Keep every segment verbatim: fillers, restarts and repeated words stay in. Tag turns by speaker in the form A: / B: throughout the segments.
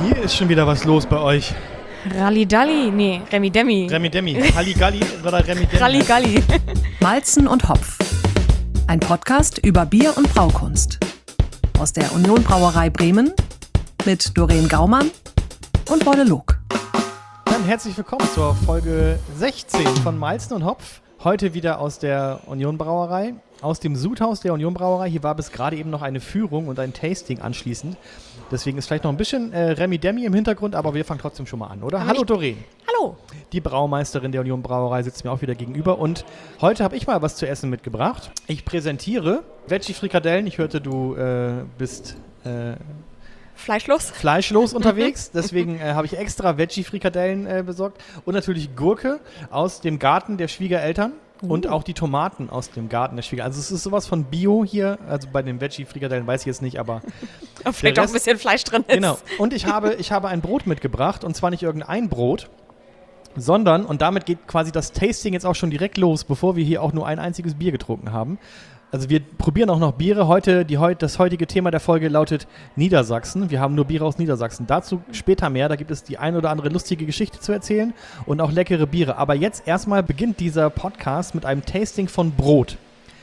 A: Hier ist schon wieder was los bei euch.
B: Rallidalli, nee, Remi Demi.
A: Remi Demi, Halligalli oder Remi Demi?
B: Ralligalli.
C: Malzen und Hopf. Ein Podcast über Bier und Braukunst. Aus der Union Brauerei Bremen mit Doreen Gaumann und Bolle Log.
A: Dann herzlich willkommen zur Folge sechzehn von Malzen und Hopf. Heute wieder aus der Union Brauerei, aus dem Sudhaus der Union Brauerei. Hier war bis gerade eben noch eine Führung und ein Tasting anschließend. Deswegen ist vielleicht noch ein bisschen äh, Remi Demi im Hintergrund, aber wir fangen trotzdem schon mal an, oder?
B: Aber
A: Hallo
B: ich-
A: Doreen.
B: Hallo.
A: Die Braumeisterin der Union Brauerei sitzt mir auch wieder gegenüber und heute habe ich mal was zu essen mitgebracht. Ich präsentiere Veggie-Frikadellen. Ich hörte, du äh, bist äh,
B: Fleischlos?
A: fleischlos unterwegs, deswegen äh, habe ich extra Veggie-Frikadellen äh, besorgt und natürlich Gurke aus dem Garten der Schwiegereltern und auch die Tomaten aus dem Garten der Schwiegereltern. Also es ist sowas von Bio hier, also bei den Veggie-Frikadellen weiß ich jetzt nicht, aber
B: Vielleicht
A: Der
B: auch ein
A: Rest-
B: bisschen Fleisch drin ist.
A: genau. Und ich habe, ich habe ein Brot mitgebracht und zwar nicht irgendein Brot, sondern, und damit geht quasi das Tasting jetzt auch schon direkt los, bevor wir hier auch nur ein einziges Bier getrunken haben. Also wir probieren auch noch Biere. Heute, die, heut- das heutige Thema der Folge lautet Niedersachsen. Wir haben nur Biere aus Niedersachsen. Dazu später mehr. Da gibt es die ein oder andere lustige Geschichte zu erzählen und auch leckere Biere. Aber jetzt erstmal beginnt dieser Podcast mit einem Tasting von Brot.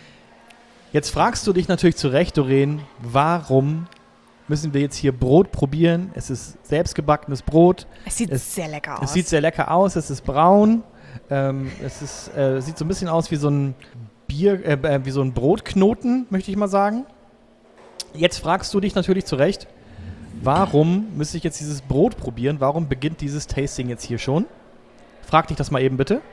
A: Jetzt fragst du dich natürlich zu Recht, Doreen, warum müssen wir jetzt hier Brot probieren? Es ist selbstgebackenes Brot.
B: Es sieht
A: Es-
B: sehr lecker aus.
A: Es sieht sehr lecker aus, es ist braun, ähm, es ist, äh, sieht so ein bisschen aus wie so ein Bier, äh, äh, wie so ein Brotknoten, möchte ich mal sagen. Jetzt fragst du dich natürlich zu Recht, warum müsste ich jetzt dieses Brot probieren? Warum beginnt dieses Tasting jetzt hier schon? Frag dich das mal eben bitte.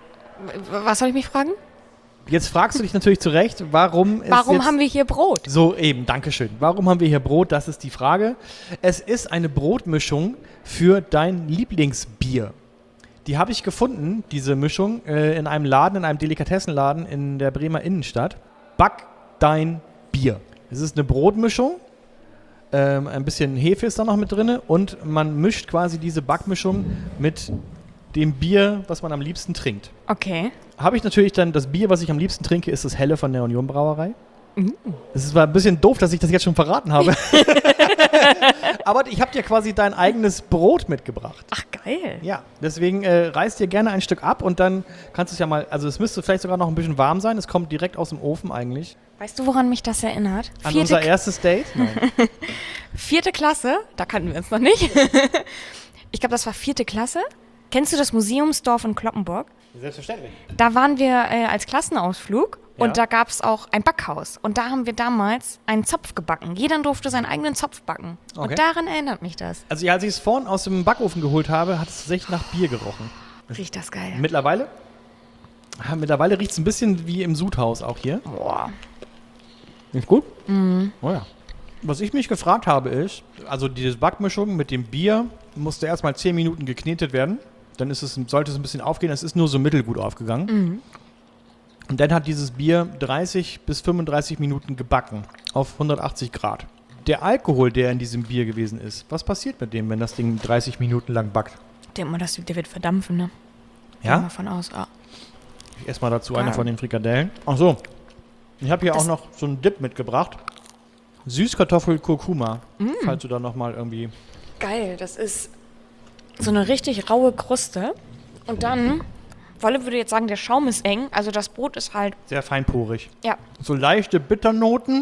B: Was soll ich mich fragen?
A: Jetzt fragst du dich natürlich zu Recht, warum ist
B: Warum
A: jetzt
B: haben wir hier Brot?
A: So, eben, Dankeschön. Warum haben wir hier Brot? Das ist die Frage. Es ist eine Brotmischung für dein Lieblingsbier. Die habe ich gefunden, diese Mischung, äh, in einem Laden, in einem Delikatessenladen in der Bremer Innenstadt. Back dein Bier. Es ist eine Brotmischung. Ähm, ein bisschen Hefe ist da noch mit drin. Und man mischt quasi diese Backmischung mit dem Bier, was man am liebsten trinkt.
B: Okay.
A: Habe ich natürlich dann, das Bier, was ich am liebsten trinke, ist das Helle von der Union Brauerei. Es ist zwar ein bisschen doof, dass ich das jetzt schon verraten habe. Aber ich habe dir quasi dein eigenes Brot mitgebracht.
B: Ach, geil.
A: Ja, deswegen äh, reiß dir gerne ein Stück ab und dann kannst du es ja mal, also es müsste vielleicht sogar noch ein bisschen warm sein. Es kommt direkt aus dem Ofen eigentlich.
B: Weißt du, woran mich das erinnert?
A: An
B: Vierte,
A: unser erstes Date? Nein.
B: vierte Klasse, da kannten wir uns noch nicht. Ich glaube, das war vierte Klasse. Kennst du das Museumsdorf in Cloppenburg?
A: Selbstverständlich.
B: Da waren wir äh, als Klassenausflug
A: Ja.
B: und da gab es auch ein Backhaus. Und da haben wir damals einen Zopf gebacken. Jeder durfte seinen eigenen Zopf backen.
A: Okay.
B: Und daran erinnert mich das.
A: Also ja, als ich es vorhin aus dem Backofen geholt habe, hat es tatsächlich nach Bier gerochen.
B: Riecht das geil.
A: Mittlerweile? Ah, mittlerweile riecht es ein bisschen wie im Sudhaus auch hier.
B: Boah.
A: Ist gut? Mhm. Oh ja. Was ich mich gefragt habe ist, also diese Backmischung mit dem Bier musste erstmal zehn Minuten geknetet werden. Dann ist es, sollte es ein bisschen aufgehen. Es ist nur so mittelgut aufgegangen.
B: Mhm.
A: Und dann hat dieses Bier dreißig bis fünfunddreißig Minuten gebacken auf hundertachtzig Grad. Der Alkohol, der in diesem Bier gewesen ist, was passiert mit dem, wenn das Ding dreißig Minuten lang backt?
B: Ich denke mal, das, der wird verdampfen, ne? Geh mal
A: Ja?
B: von aus. Ah.
A: Ich esse mal dazu
B: Geil.
A: eine von den Frikadellen. Ach so. Ich habe hier
B: Das-
A: auch noch so einen Dip mitgebracht. Süßkartoffel-Kurkuma.
B: Mm.
A: Falls du da nochmal irgendwie...
B: Geil, das ist so eine richtig raue Kruste. Und dann, Wolle würde jetzt sagen, der Schaum ist eng. Also das Brot ist halt,
A: Sehr feinporig.
B: ja,
A: So leichte Bitternoten.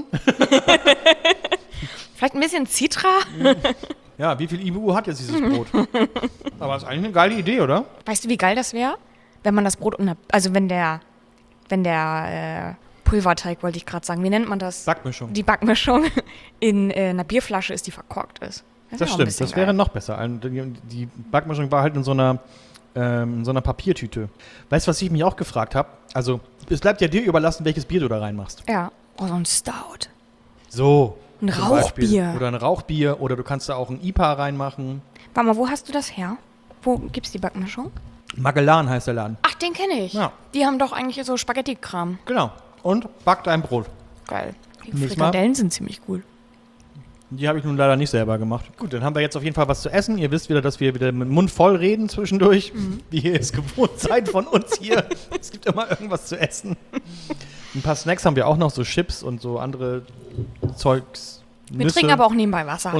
B: vielleicht ein bisschen Citra.
A: Ja, wie viel I B U hat jetzt dieses Brot? Aber das ist eigentlich eine geile Idee, oder?
B: Weißt du, wie geil das wäre? Wenn man das Brot unter, also wenn der, wenn der äh, Pulverteig, wollte ich gerade sagen, wie nennt man das?
A: Backmischung.
B: Die Backmischung in äh, einer Bierflasche ist, die verkorkt ist. wär
A: Das
B: auch ein
A: stimmt,
B: bisschen
A: das wäre
B: geil.
A: noch besser. Ein- Die die Backmischung war halt in so einer, ähm, in so einer Papiertüte. Weißt du, was ich mich auch gefragt habe? Also, es bleibt ja dir überlassen, welches Bier du da reinmachst.
B: Ja, oh, so ein Stout.
A: So.
B: Ein
A: zum Beispiel.
B: Rauchbier.
A: Oder ein Rauchbier. Oder du kannst da auch ein I P A reinmachen.
B: Warte mal, wo hast du das her? Wo gibt's die Backmischung?
A: Magellan heißt der Laden.
B: Ach, den kenne ich.
A: Ja.
B: Die haben doch eigentlich so Spaghetti-Kram.
A: Genau. Und back dein Brot.
B: Geil. Die
A: Nächstes Mal.
B: Frikadellen sind ziemlich cool.
A: Die habe ich nun leider nicht selber gemacht. Gut, dann haben wir jetzt auf jeden Fall was zu essen. Ihr wisst wieder, dass wir wieder mit dem Mund voll reden zwischendurch. Wie ihr es gewohnt seid von uns hier. Es gibt immer irgendwas zu essen. Ein paar Snacks haben wir auch noch, so Chips und so andere Zeugs.
B: Wir
A: Nüsse
B: trinken aber auch nebenbei Wasser.
A: und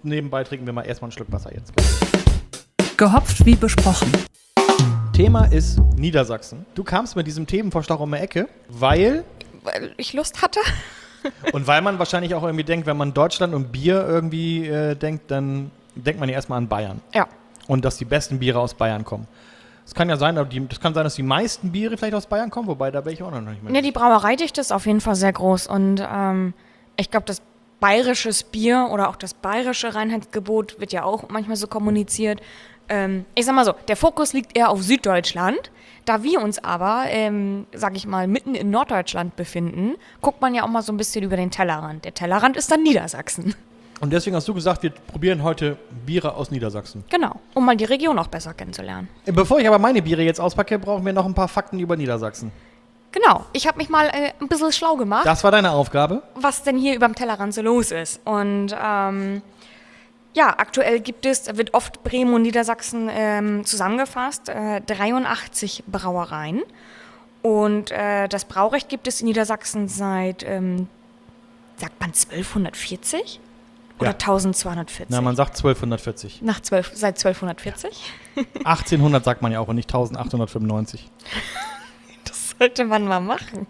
A: nebenbei trinken wir mal erstmal einen Schluck Wasser jetzt.
C: Gehopft wie besprochen.
A: Thema ist Niedersachsen. Du kamst mit diesem Themenvorschlag um die Ecke, weil...
B: Weil ich Lust hatte.
A: Und weil man wahrscheinlich auch irgendwie denkt, wenn man Deutschland und Bier irgendwie äh, denkt, dann denkt man ja erstmal an Bayern.
B: Ja.
A: Und dass die besten Biere aus Bayern kommen. Es kann ja sein, dass die, das kann sein, dass die meisten Biere vielleicht aus Bayern kommen, wobei da wäre ich auch noch nicht mehr.
B: Ne, die Brauereidichte ist auf jeden Fall sehr groß. Und ähm, ich glaube, das bayerisches Bier oder auch das bayerische Reinheitsgebot wird ja auch manchmal so kommuniziert. Ähm, ich sag mal so, der Fokus liegt eher auf Süddeutschland. Da wir uns aber, ähm, sag ich mal, mitten in Norddeutschland befinden, guckt man ja auch mal so ein bisschen über den Tellerrand. Der Tellerrand ist dann Niedersachsen.
A: Und deswegen hast du gesagt, wir probieren heute Biere aus Niedersachsen.
B: Genau, um mal die Region auch besser kennenzulernen.
A: Bevor ich aber meine Biere jetzt auspacke, brauchen wir noch ein paar Fakten über Niedersachsen.
B: Genau, ich habe mich mal äh, ein bisschen schlau gemacht,
A: Das war deine Aufgabe?
B: was denn hier überm Tellerrand so los ist. Und ähm, ja, aktuell gibt es, da wird oft Bremen und Niedersachsen ähm, zusammengefasst, äh, dreiundachtzig Brauereien. Und äh, das Braurecht gibt es in Niedersachsen seit, ähm, sagt man zwölfhundertvierzig? Oder
A: Ja.
B: tausendzweihundertvierzig?
A: Na, man sagt zwölfhundertvierzig.
B: Nach zwölf, seit zwölfhundertvierzig?
A: achtzehnhundert sagt man ja auch und nicht eintausendachthundertfünfundneunzig.
B: Das sollte man mal machen.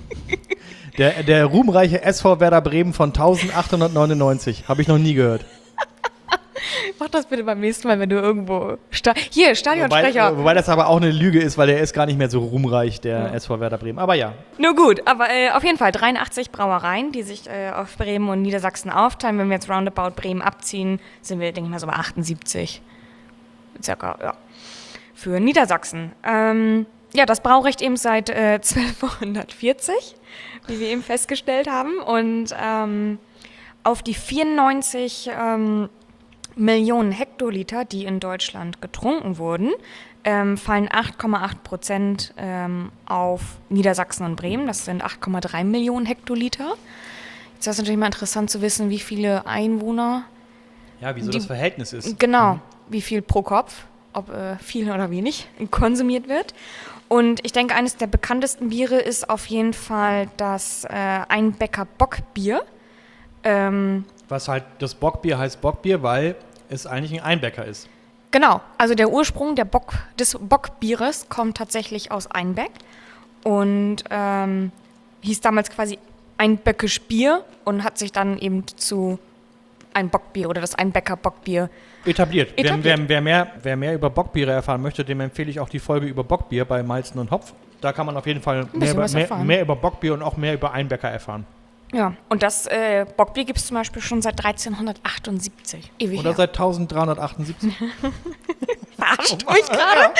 A: Der, der ruhmreiche S V Werder Bremen von eintausendachthundertneunundneunzig. Habe ich noch nie gehört.
B: Mach das bitte beim nächsten Mal, wenn du irgendwo... Sta Hier,
A: Wobei,
B: Stadionsprecher.
A: wobei das aber auch eine Lüge ist, weil der ist gar nicht mehr so ruhmreich, der
B: Ja.
A: S V Werder Bremen. Aber ja.
B: Nur gut, aber äh, auf jeden Fall dreiundachtzig Brauereien, die sich äh, auf Bremen und Niedersachsen aufteilen. Wenn wir jetzt roundabout Bremen abziehen, sind wir, denke ich mal, so bei achtundsiebzig. Circa, ja. Für Niedersachsen. Ähm, ja, das Braurecht eben seit äh, zwölfhundertvierzig, wie wir eben festgestellt haben. Und ähm, auf die vierundneunzig ähm, Millionen Hektoliter, die in Deutschland getrunken wurden, ähm, fallen acht Komma acht Prozent ähm, auf Niedersachsen und Bremen. Das sind acht Komma drei Millionen Hektoliter. Jetzt ist es natürlich mal interessant zu wissen, wie viele Einwohner,
A: Ja, wieso
B: Die-
A: das Verhältnis ist.
B: genau, wie viel pro Kopf, ob äh, viel oder wenig, konsumiert wird. Und ich denke, eines der bekanntesten Biere ist auf jeden Fall das äh, Einbecker Bockbier. Ähm,
A: Was halt, das Bockbier heißt Bockbier, weil es eigentlich ein Einbäcker ist.
B: Genau, also der Ursprung der Bock, des Bockbieres kommt tatsächlich aus Einbeck und ähm, hieß damals quasi Einböckisch Bier und hat sich dann eben zu ein Bockbier oder das Einbecker Bockbier.
A: Etabliert.
B: Etabliert.
A: Wer, wer, wer, mehr, wer mehr über Bockbiere erfahren möchte, dem empfehle ich auch die Folge über Bockbier bei Malzen und Hopf. Da kann man auf jeden Fall mehr
B: bisschen
A: über,
B: was
A: mehr,
B: erfahren.
A: mehr über Bockbier und auch mehr über Einbäcker erfahren.
B: Ja, und das äh, Bockbier gibt es zum Beispiel schon seit dreizehnhundertachtundsiebzig. Ewig
A: Oder
B: her.
A: seit dreizehnhundertachtundsiebzig.
B: Verarscht euch gerade?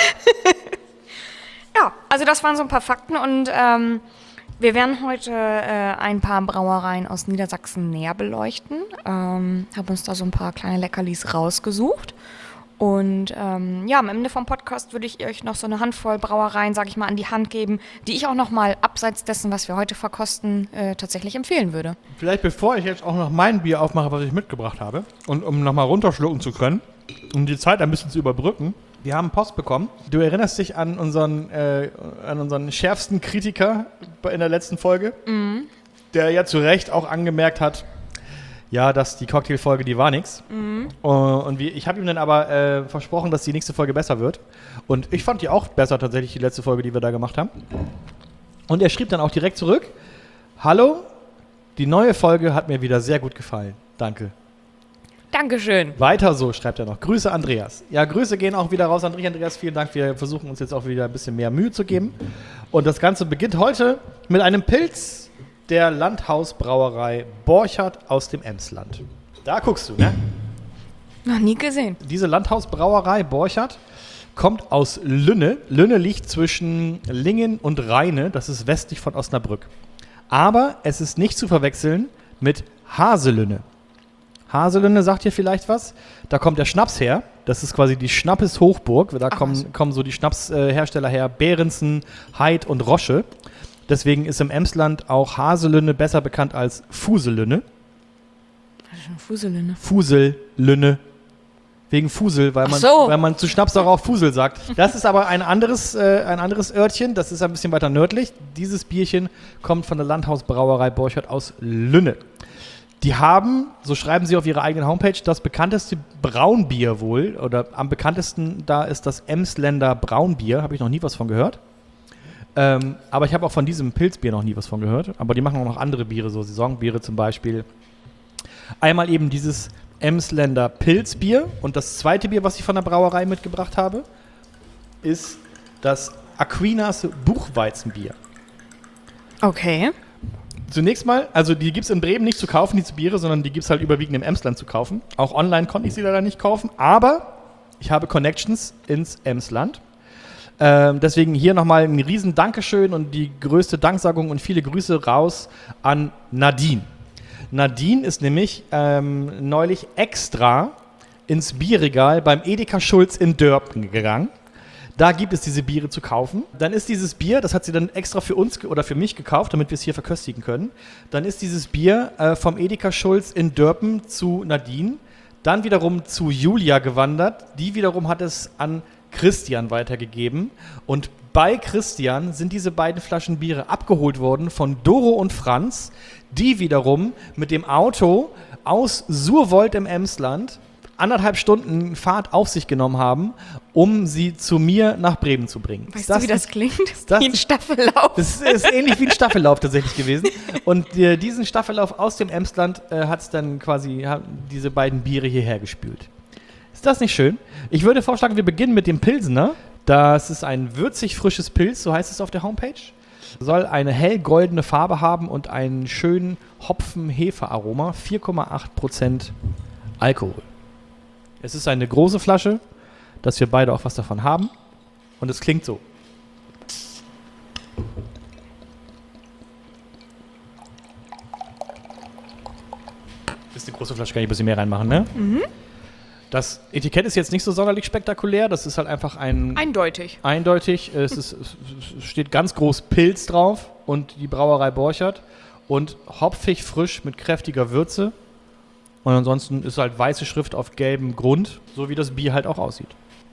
B: Ja, also das waren so ein paar Fakten und ähm, wir werden heute äh, ein paar Brauereien aus Niedersachsen näher beleuchten. Ähm, haben uns da so ein paar kleine Leckerlis rausgesucht. Und ähm, ja, am Ende vom Podcast würde ich euch noch so eine Handvoll Brauereien, sage ich mal, an die Hand geben, die ich auch noch mal abseits dessen, was wir heute verkosten, äh, tatsächlich empfehlen würde.
A: Vielleicht bevor ich jetzt auch noch mein Bier aufmache, was ich mitgebracht habe, und um nochmal runterschlucken zu können, um die Zeit ein bisschen zu überbrücken. Wir haben Post bekommen. Du erinnerst dich an unseren, äh, an unseren schärfsten Kritiker in der letzten Folge,
B: Mhm.
A: der ja zu Recht auch angemerkt hat, ja, dass die Cocktailfolge, die war nix.
B: Mhm.
A: Und wie, ich habe ihm dann aber äh, versprochen, dass die nächste Folge besser wird. Und ich fand die auch besser tatsächlich, die letzte Folge, die wir da gemacht haben. Und er schrieb dann auch direkt zurück, hallo, die neue Folge hat mir wieder sehr gut gefallen. Danke.
B: Dankeschön.
A: Weiter so, schreibt er noch. Grüße, Andreas. Ja, Grüße gehen auch wieder raus, Andreas. Andreas, vielen Dank. Wir versuchen uns jetzt auch wieder ein bisschen mehr Mühe zu geben. Und das Ganze beginnt heute mit einem Pilz der Landhausbrauerei Borchardt aus dem Emsland. Da guckst du, ne?
B: Noch nie gesehen.
A: Diese Landhausbrauerei Borchardt kommt aus Lünne. Lünne liegt zwischen Lingen und Rheine. Das ist westlich von Osnabrück. Aber es ist nicht zu verwechseln mit Haselünne. Haselünne sagt hier vielleicht was. Da kommt der Schnaps her. Das ist quasi die Schnappes-Hochburg. Da
B: Ach, was.
A: kommen, kommen so die Schnapshersteller her. Behrensen, Heid und Rosche. Deswegen ist im Emsland auch Haselünne besser bekannt als Fuselünne.
B: Das ist eine Fuselinde.
A: Fusellünne. Wegen Fusel, weil
B: Ach
A: man,
B: so.
A: weil man zu Schnaps auch Fusel sagt. Das ist aber ein anderes, äh, ein anderes Örtchen. Das ist ein bisschen weiter nördlich. Dieses Bierchen kommt von der Landhausbrauerei Borchardt aus Lünne. Die haben, so schreiben sie auf ihrer eigenen Homepage, das bekannteste Braunbier wohl. Oder am bekanntesten da ist das Emsländer Braunbier. Habe ich noch nie was von gehört. Ähm, aber ich habe auch von diesem Pilzbier noch nie was von gehört. Aber die machen auch noch andere Biere, so Saisonbiere zum Beispiel. Einmal eben dieses Emsländer Pilzbier. Und das zweite Bier, was ich von der Brauerei mitgebracht habe, ist das Aquinas Buchweizenbier.
B: Okay.
A: Zunächst mal, also die gibt es in Bremen nicht zu kaufen, diese Biere, sondern die gibt es halt überwiegend im Emsland zu kaufen. Auch online konnte ich sie leider nicht kaufen, aber ich habe Connections ins Emsland. Ähm, deswegen hier nochmal ein riesen Dankeschön und die größte Danksagung und viele Grüße raus an Nadine. Nadine ist nämlich ähm, neulich extra ins Bierregal beim Edeka Schulz in Dörpen gegangen. Da gibt es diese Biere zu kaufen. Dann ist dieses Bier, das hat sie dann extra für uns ge- oder für mich gekauft, damit wir es hier verköstigen können. Dann ist dieses Bier äh, vom Edeka Schulz in Dörpen zu Nadine, dann wiederum zu Julia gewandert. Die wiederum hat es an Christian weitergegeben. Und bei Christian sind diese beiden Flaschen Biere abgeholt worden von Doro und Franz, die wiederum mit dem Auto aus Surwold im Emsland anderthalb Stunden Fahrt auf sich genommen haben, um sie zu mir nach Bremen zu bringen.
B: Weißt
A: Ist
B: du, wie das
A: nicht-
B: klingt?
A: das
B: wie ein
A: nicht-
B: Staffellauf.
A: Das ist ähnlich wie ein Staffellauf tatsächlich gewesen. Und äh, diesen Staffellauf aus dem Emsland äh, hat es dann quasi haben diese beiden Biere hierher gespült. Ist das nicht schön? Ich würde vorschlagen, wir beginnen mit dem Pilsener. Das ist ein würzig frisches Pilz, so heißt es auf der Homepage. Soll eine hellgoldene Farbe haben und einen schönen Hopfen-Hefe-Aroma. vier Komma acht Prozent Alkohol. Es ist eine große Flasche, dass wir beide auch was davon haben. Und es klingt so. Ist eine große Flasche, kann ich ein bisschen mehr reinmachen, ne?
B: Mhm.
A: Das Etikett ist jetzt nicht so sonderlich spektakulär. Das ist halt einfach ein...
B: Eindeutig.
A: Eindeutig. Es, ist, es steht ganz groß Pilz drauf und die Brauerei Borchert. Und hopfig frisch mit kräftiger Würze. Und ansonsten ist halt weiße Schrift auf gelbem Grund, so wie das Bier halt auch aussieht.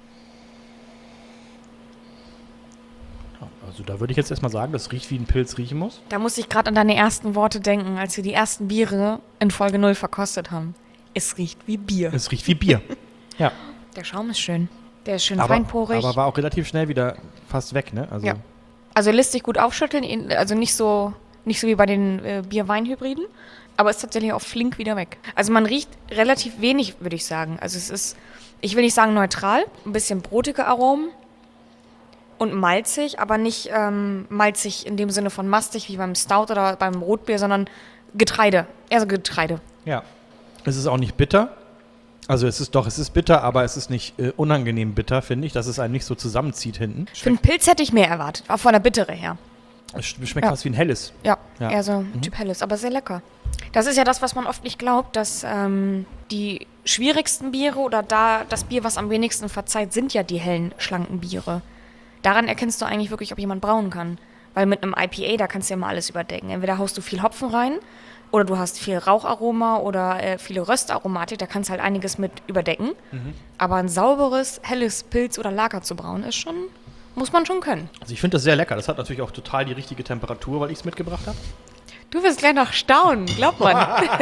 A: Ja, also da würde ich jetzt erstmal sagen, das riecht wie ein Pilz riechen muss.
B: Da muss ich gerade an deine ersten Worte denken, als wir die ersten Biere in Folge null verkostet haben. Es riecht wie Bier.
A: Es riecht wie Bier. Ja.
B: Der Schaum ist schön. Der ist schön
A: Aber,
B: feinporig.
A: aber war auch relativ schnell wieder fast weg, ne? Also
B: Ja. Also lässt sich gut aufschütteln, ihn- also nicht so, nicht so wie bei den äh, Bier-Wein-Hybriden, aber ist tatsächlich auch flink wieder weg. Also man riecht relativ wenig, würde ich sagen. Also es ist, ich will nicht sagen neutral, ein bisschen brotige Aromen und malzig, aber nicht ähm, malzig in dem Sinne von mastig wie beim Stout oder beim Rotbier, sondern Getreide, eher so Getreide.
A: ja. Es ist auch nicht bitter. Also es ist doch, es ist bitter, aber es ist nicht äh, unangenehm bitter, finde ich, dass es einen nicht so zusammenzieht hinten.
B: Für einen Pilz hätte ich mehr erwartet, auch von der Bittere her.
A: Es sch- schmeckt
B: Ja.
A: fast wie ein helles.
B: Ja,
A: Ja.
B: eher so Typ Helles, aber sehr lecker. Das ist ja das, was man oft nicht glaubt, dass ähm, die schwierigsten Biere oder da das Bier, was am wenigsten verzeiht, sind ja die hellen, schlanken Biere. Daran erkennst du eigentlich wirklich, ob jemand brauen kann. Weil mit einem I P A, da kannst du ja mal alles überdecken. Entweder haust du viel Hopfen rein oder du hast viel Raucharoma oder äh, viele Röstaromatik, da kannst du halt einiges mit überdecken. Aber ein sauberes, helles Pilz oder Lager zu brauen, ist schon, muss man schon können.
A: Also ich finde das sehr lecker. Das hat natürlich auch total die richtige Temperatur, weil ich es mitgebracht habe.
B: Du wirst gleich noch staunen, glaubt man.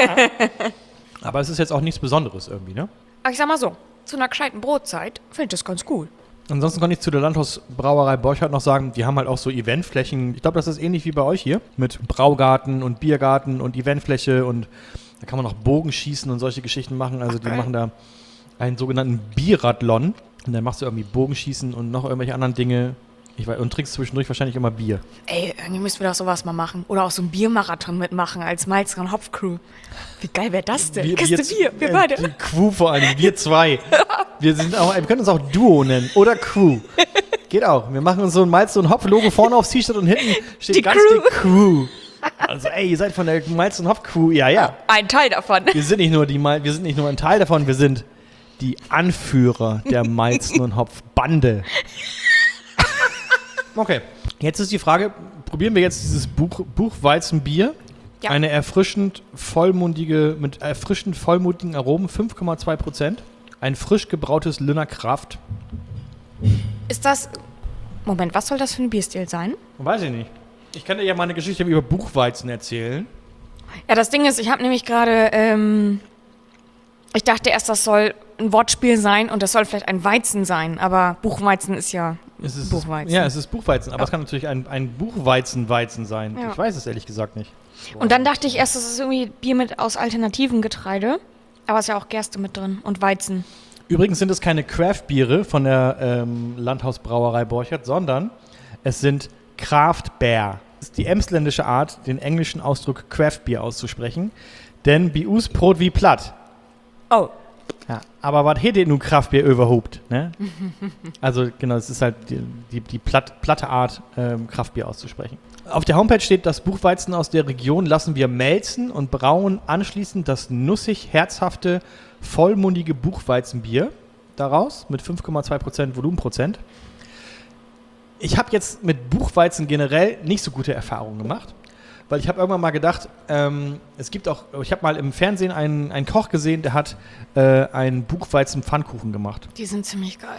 A: Aber es ist jetzt auch nichts Besonderes irgendwie, ne?
B: Aber ich sag mal so, zu einer gescheiten Brotzeit finde ich das ganz cool.
A: Ansonsten kann ich zu der Landhausbrauerei Borchert noch sagen, die haben halt auch so Eventflächen. Ich glaube, das ist ähnlich wie bei euch hier. Mit Braugarten und Biergarten und Eventfläche und da kann man noch Bogenschießen und solche Geschichten machen. Also die
B: geil.
A: machen da einen sogenannten Bierradlon. Und dann machst du irgendwie Bogenschießen und noch irgendwelche anderen Dinge. Ich weiß, und trinkst zwischendurch wahrscheinlich immer Bier.
B: Ey, irgendwie müssen wir doch sowas mal machen. Oder auch so einen Biermarathon mitmachen als Malz- und Hopf-Crew. Wie geil wäre das denn? Kiste Bier, wir
A: äh,
B: beide.
A: Die Crew vor allem, wir zwei. Wir, sind auch, wir können uns auch Duo nennen oder Crew. Geht auch. Wir machen uns so ein Malz- und Hopf-Logo vorne aufs T-Shirt und hinten steht
B: Die
A: ganz
B: Crew.
A: die Crew. Also ey, ihr seid von der Malz- und Hopf-Crew. Ja, ja.
B: Ein Teil davon.
A: Wir sind nicht nur die Mal, wir sind nicht nur ein Teil davon, wir sind die Anführer der Malzen- und Hopf-Bande. Okay, jetzt ist die Frage, probieren wir jetzt dieses Buch, Buchweizenbier?
B: Ja.
A: Eine erfrischend vollmundige, mit erfrischend vollmundigen Aromen, fünf Komma zwei Prozent. Ein frisch gebrautes Lünner Kraft.
B: Ist das... Moment, was soll das für ein Bierstil sein?
A: Weiß ich nicht. Ich kann dir ja mal eine Geschichte über Buchweizen erzählen.
B: Ja, das Ding ist, ich habe nämlich gerade, ähm, ich dachte erst, das soll ein Wortspiel sein und das soll vielleicht ein Weizen sein, aber Buchweizen ist ja
A: Es ist,
B: Buchweizen.
A: Ja, es ist Buchweizen, aber
B: Ja.
A: es kann natürlich ein, ein Buchweizen-Weizen sein.
B: Ja.
A: Ich weiß es ehrlich gesagt nicht.
B: Und dann dachte ich erst, das ist irgendwie Bier mit aus alternativen Getreide, aber es ist ja auch Gerste mit drin und Weizen.
A: Übrigens sind es keine Craft-Biere von der ähm, Landhausbrauerei Borchert, sondern es sind Craft Beer. Das ist die emsländische Art, den englischen Ausdruck Craft-Bier auszusprechen. Denn bi us Brot wie platt.
B: Oh,
A: Ja, aber was hätte nun Kraftbier überhaupt? Ne? Also genau, es ist halt die, die, die platt, platte Art, ähm, Kraftbier auszusprechen. Auf der Homepage steht, das Buchweizen aus der Region lassen wir melzen und brauen anschließend das nussig herzhafte, vollmundige Buchweizenbier daraus mit fünf Komma zwei Prozent Volumenprozent. Ich habe jetzt mit Buchweizen generell nicht so gute Erfahrungen gemacht. Weil ich habe irgendwann mal gedacht, ähm, es gibt auch, ich habe mal im Fernsehen einen, einen Koch gesehen, der hat äh, einen Buchweizen-Pfannkuchen gemacht.
B: die sind ziemlich geil.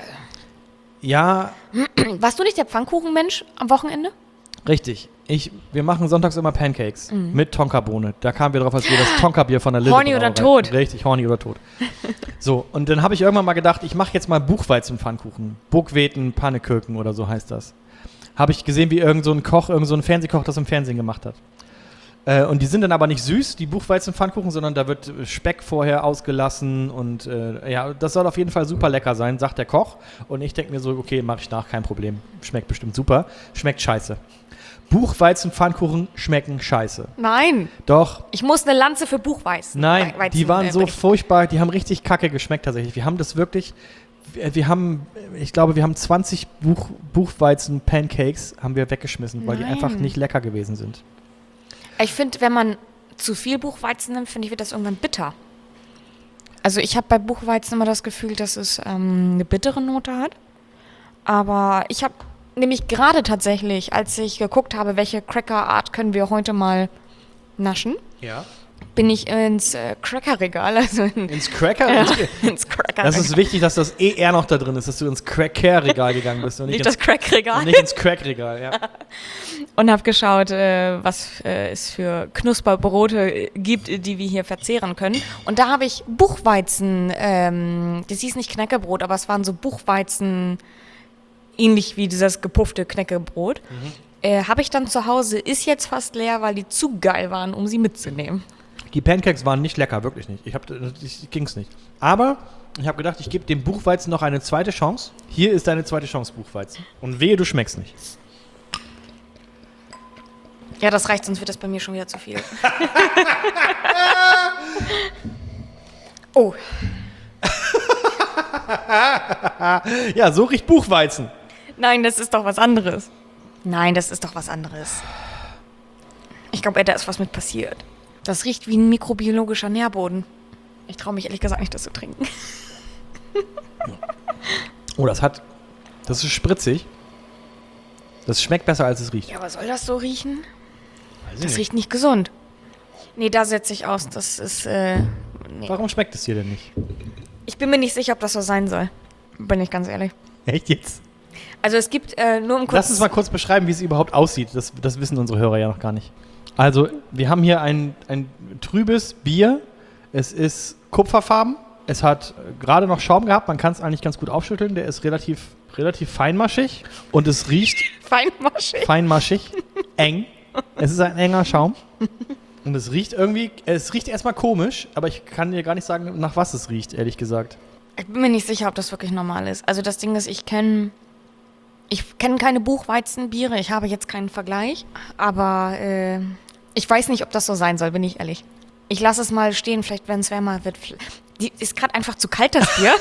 A: Ja,
B: Warst du nicht der Pfannkuchenmensch am Wochenende?
A: richtig. Ich, wir machen sonntags immer Pancakes mit Tonkabohne. Da kamen wir drauf, als wir das Tonkabier von der Lidl
B: Horny oder
A: Brauerei-
B: tot.
A: Richtig, horny oder tot. So, und dann habe ich irgendwann mal gedacht, ich mache jetzt mal Buchweizen-Pfannkuchen. Burgweten, Pannekuchen oder so heißt das. Habe ich gesehen, wie irgend so ein Koch, irgend so ein Fernsehkoch das im Fernsehen gemacht hat. Äh, und die sind dann aber nicht süß, die Buchweizen-Pfannkuchen, sondern da wird Speck vorher ausgelassen und äh, ja, das soll auf jeden Fall super lecker sein, sagt der Koch. Und ich denke mir so, okay, mache ich nach, kein Problem. Schmeckt bestimmt super. Schmeckt scheiße. Buchweizen-Pfannkuchen schmecken scheiße.
B: Nein,
A: Doch,
B: ich muss eine Lanze für Buchweizen.
A: nein,
B: Weizen,
A: die waren
B: äh,
A: so
B: brechen.
A: furchtbar, die haben richtig kacke geschmeckt tatsächlich. Wir haben das wirklich, wir, wir haben, ich glaube, wir haben zwanzig Buch, Buchweizen-Pancakes haben wir weggeschmissen, weil die
B: Nein.
A: einfach nicht lecker gewesen sind.
B: Ich finde, wenn man zu viel Buchweizen nimmt, finde ich, wird das irgendwann bitter. Also ich habe bei Buchweizen immer das Gefühl, dass es ähm, eine bittere Note hat. Aber ich habe nämlich gerade tatsächlich, als ich geguckt habe, welche Cracker-Art können wir heute mal naschen,
A: Ja.
B: bin ich ins äh, Cracker-Regal, also in,
A: Ins Cracker?
B: ja,
A: Ins,
B: ins Cracker-Regal.
A: das ist wichtig, dass das E R noch da drin ist, dass du ins Cracker-Regal gegangen bist und nicht,
B: nicht das
A: ins,
B: Crack-Regal.
A: und nicht ins Crack-Regal. Ja.
B: Und habe geschaut, äh, was äh, es für Knusperbrote äh, gibt, äh, die wir hier verzehren können. Und da habe ich Buchweizen, ähm, das hieß nicht Knäckebrot, aber es waren so Buchweizen, ähnlich wie dieses gepuffte Knäckebrot.
A: Mhm.
B: Äh, habe ich dann zu Hause, ist jetzt fast leer, weil die zu geil waren, um sie mitzunehmen.
A: Die Pancakes waren nicht lecker, wirklich nicht. Ich hab, ich ging's nicht. Aber ich habe gedacht, ich gebe dem Buchweizen noch eine zweite Chance. Hier ist deine zweite Chance, Buchweizen. Und wehe, du schmeckst nicht.
B: Ja, das reicht, sonst wird das bei mir schon wieder zu viel. Oh,
A: Ja, so riecht Buchweizen.
B: nein, das ist doch was anderes. Nein, das ist doch was anderes. Ich glaube, da ist was mit passiert. Das riecht wie ein mikrobiologischer Nährboden. Ich traue mich ehrlich gesagt nicht, das zu trinken.
A: Oh, das hat, das ist spritzig. Das schmeckt besser, als es riecht.
B: Ja, aber soll das so riechen?
A: Weiß ich
B: Das
A: nicht.
B: riecht nicht gesund. Nee, da setze ich aus. Das ist, äh, nee.
A: Warum schmeckt es dir denn nicht?
B: Ich bin mir nicht sicher, ob das so sein soll. Bin ich ganz ehrlich.
A: Echt jetzt?
B: Also es gibt, äh, nur um kurz...
A: Lass uns mal kurz beschreiben, wie es überhaupt aussieht. Das, das wissen unsere Hörer ja noch gar nicht. Also, wir haben hier ein, ein trübes Bier. Es ist kupferfarben. Es hat äh, gerade noch Schaum gehabt. Man kann es eigentlich ganz gut aufschütteln. Der ist relativ, relativ feinmaschig. Und es riecht
B: Feinmaschig.
A: feinmaschig, eng. Es ist ein enger Schaum. Und es riecht irgendwie, es riecht erstmal komisch, aber ich kann dir gar nicht sagen, nach was es riecht, ehrlich gesagt.
B: Ich bin mir nicht sicher, ob das wirklich normal ist. Also das Ding ist, ich kenne ich kenne keine Buchweizenbiere, ich habe jetzt keinen Vergleich, aber äh, ich weiß nicht, ob das so sein soll, bin ich ehrlich. Ich lasse es mal stehen, vielleicht wenn es wärmer wird. Die ist gerade einfach zu kalt, das Bier.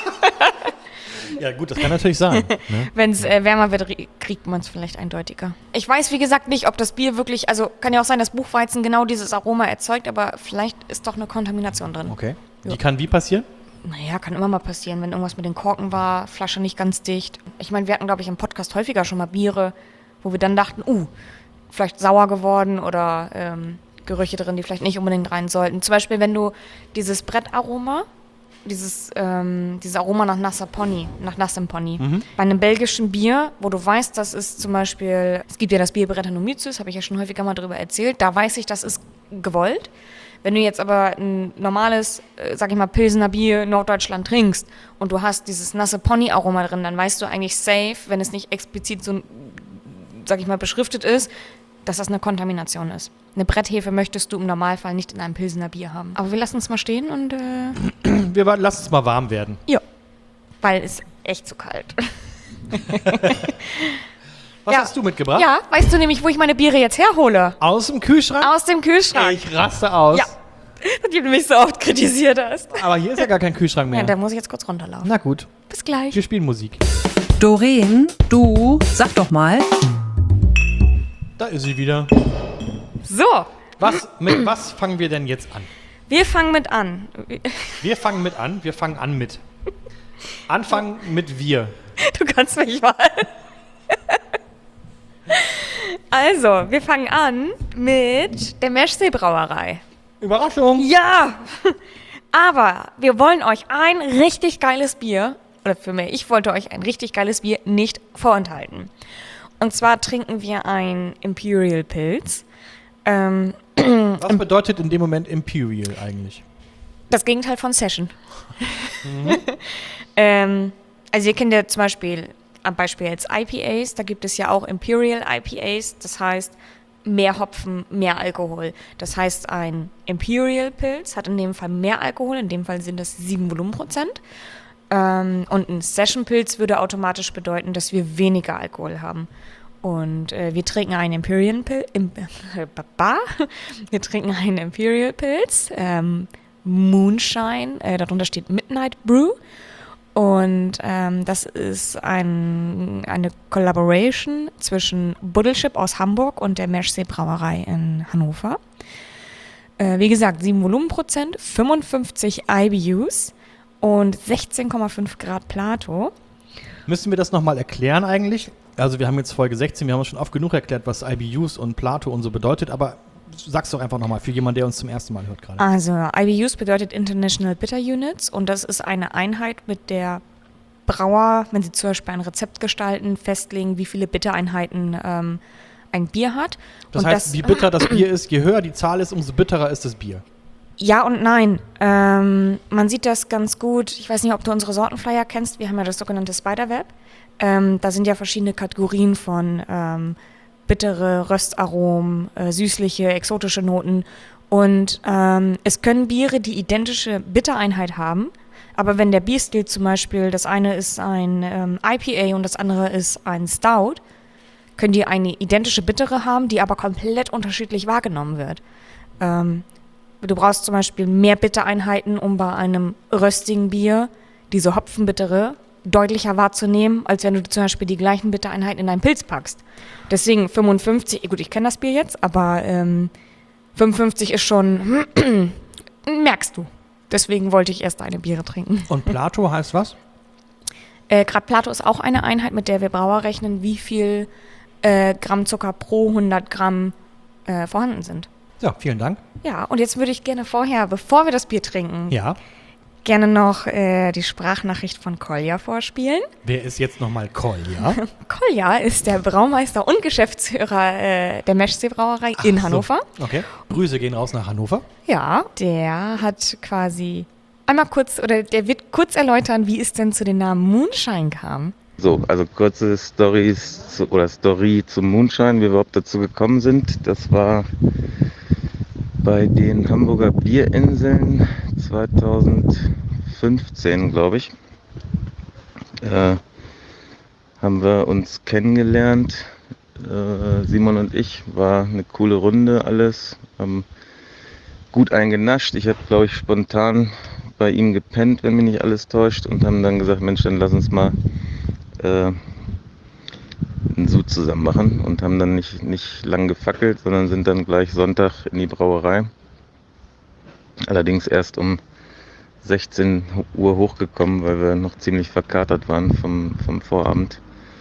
A: Ja gut, das kann natürlich sein. Ne?
B: Wenn es äh, wärmer wird, rie- kriegt man es vielleicht eindeutiger. Ich weiß, wie gesagt, nicht, ob das Bier wirklich, also kann ja auch sein, dass Buchweizen genau dieses Aroma erzeugt, aber vielleicht ist doch eine Kontamination drin.
A: Okay.
B: Ja.
A: Die kann wie passieren?
B: Naja, kann immer mal passieren, wenn irgendwas mit den Korken war, Flasche nicht ganz dicht. Ich meine, wir hatten, glaube ich, im Podcast häufiger schon mal Biere, wo wir dann dachten, uh, vielleicht sauer geworden oder ähm, Gerüche drin, die vielleicht nicht unbedingt rein sollten. Zum Beispiel, wenn du dieses Brettaroma dieses, ähm, dieses Aroma nach nasser Pony, nach nassem Pony.
A: Mhm.
B: Bei einem belgischen Bier, wo du weißt, das ist zum Beispiel, es gibt ja das Bier Brettanomyces, habe ich ja schon häufiger mal darüber erzählt, da weiß ich, das ist gewollt. Wenn du jetzt aber ein normales, äh, sag ich mal, Pilsener Bier Norddeutschland trinkst und du hast dieses nasse Pony-Aroma drin, dann weißt du eigentlich safe, wenn es nicht explizit so, sag ich mal, beschriftet ist, dass das eine Kontamination ist. Eine Bretthefe möchtest du im Normalfall nicht in einem Pilsener Bier haben. Aber wir lassen es mal stehen und... Äh,
A: Wir wa- lassen es mal warm werden.
B: ja, weil es echt zu kalt.
A: Was
B: Ja.
A: hast du mitgebracht?
B: Ja, weißt du nämlich, wo ich meine Biere jetzt herhole?
A: Aus dem Kühlschrank?
B: Aus dem Kühlschrank.
A: Ich raste aus.
B: Ja. Die du mich so oft kritisiert hast.
A: Aber hier ist ja gar kein Kühlschrank mehr.
B: Ja, da muss ich jetzt kurz runterlaufen.
A: Na gut,
B: Bis gleich.
A: wir spielen Musik.
C: Doreen, du, sag doch mal.
A: Da ist sie wieder.
B: So,
A: Was, mit was fangen wir denn jetzt an?
B: wir fangen mit an.
A: Wir fangen mit an, wir fangen an mit. Anfangen mit wir.
B: Du kannst mich mal. Also, wir fangen an mit der Meschsee-Brauerei.
A: Überraschung.
B: Ja! Aber wir wollen euch ein richtig geiles Bier, oder für mich, ich wollte euch ein richtig geiles Bier nicht vorenthalten. Und zwar trinken wir ein Imperial Pilz. Ähm,
A: Was bedeutet in dem Moment Imperial eigentlich?
B: das Gegenteil von Session. ähm, also ihr kennt ja zum Beispiel, am Beispiel jetzt I P As, da gibt es ja auch Imperial I P As, das heißt mehr Hopfen, mehr Alkohol. Das heißt, ein Imperial Pilz hat in dem Fall mehr Alkohol, in dem Fall sind das sieben Volumenprozent. Ähm, und ein Session Pilz würde automatisch bedeuten, dass wir weniger Alkohol haben. Und äh, wir trinken einen Imperial Pilz, im, äh, wir trinken einen Imperial Pilz, ähm, Moonshine, äh, darunter steht Midnight Brew. Und ähm, das ist ein, eine Collaboration zwischen Buddelship aus Hamburg und der Meschsee Brauerei in Hannover. Äh, wie gesagt, sieben Volumenprozent, fünfundfünfzig I B Us und sechzehn Komma fünf Grad Plato.
A: Müssen wir das nochmal erklären eigentlich? Also wir haben jetzt Folge sechzehn, wir haben schon oft genug erklärt, was I B Us und Plato und so bedeutet, aber sag's doch einfach nochmal für jemanden, der uns zum ersten Mal hört gerade.
B: Also I B Us bedeutet International Bitter Units und das ist eine Einheit, mit der Brauer, wenn sie zum Beispiel ein Rezept gestalten, festlegen, wie viele Bittereinheiten ähm, ein Bier hat.
A: Das
B: und
A: heißt,
B: das,
A: wie bitter das Bier ist, je höher die Zahl ist, umso bitterer ist das Bier.
B: Ja und nein. Ähm, man sieht das ganz gut. Ich weiß nicht, ob du unsere Sortenflyer kennst. Wir haben ja das sogenannte Spiderweb. Ähm, da sind ja verschiedene Kategorien von ähm, bittere Röstaromen, äh, süßliche, exotische Noten. Und ähm, es können Biere die identische Bittereinheit haben. Aber wenn der Bierstil zum Beispiel, das eine ist ein ähm, I P A und das andere ist ein Stout, können die eine identische Bittere haben, die aber komplett unterschiedlich wahrgenommen wird. Ähm, Du brauchst zum Beispiel mehr Bittereinheiten, um bei einem röstigen Bier diese Hopfenbittere deutlicher wahrzunehmen, als wenn du zum Beispiel die gleichen Bittereinheiten in einen Pilz packst. Deswegen fünfundfünfzig, gut, ich kenne das Bier jetzt, aber ähm, fünfundfünfzig ist schon, merkst du. Deswegen wollte ich erst deine Biere trinken.
A: Und Plato heißt was?
B: Äh, Grad Plato ist auch eine Einheit, mit der wir Brauer rechnen, wie viel äh, Gramm Zucker pro hundert Gramm äh, vorhanden sind.
A: Ja, vielen Dank.
B: Ja, und jetzt würde ich gerne vorher, bevor wir das Bier trinken,
A: Ja.
B: gerne noch äh, die Sprachnachricht von Kolja vorspielen.
A: Wer ist jetzt nochmal Kolja?
B: Kolja ist der Braumeister und Geschäftsführer äh, der Meschsee Brauerei in
A: So.
B: Hannover.
A: Okay. Grüße gehen raus nach Hannover.
B: Ja, der hat quasi einmal kurz, oder der wird kurz erläutern, wie es denn zu den Namen Moonshine kam.
D: So, also kurze Storys zu, oder Story zum Moonshine, wie wir überhaupt dazu gekommen sind. Das war bei den Hamburger Bierinseln zweitausendfünfzehn, glaube ich. Äh, haben wir uns kennengelernt. Äh, Simon und ich, war eine coole Runde alles. Haben gut eingenascht. Ich habe, glaube ich, spontan bei ihm gepennt, wenn mich nicht alles täuscht, und haben dann gesagt, Mensch, dann lass uns mal äh, einen Sud zusammen machen, und haben dann nicht, nicht lang gefackelt, sondern sind dann gleich Sonntag in die Brauerei. Allerdings erst um sechzehn Uhr hochgekommen, weil wir noch ziemlich verkatert waren vom, vom Vorabend.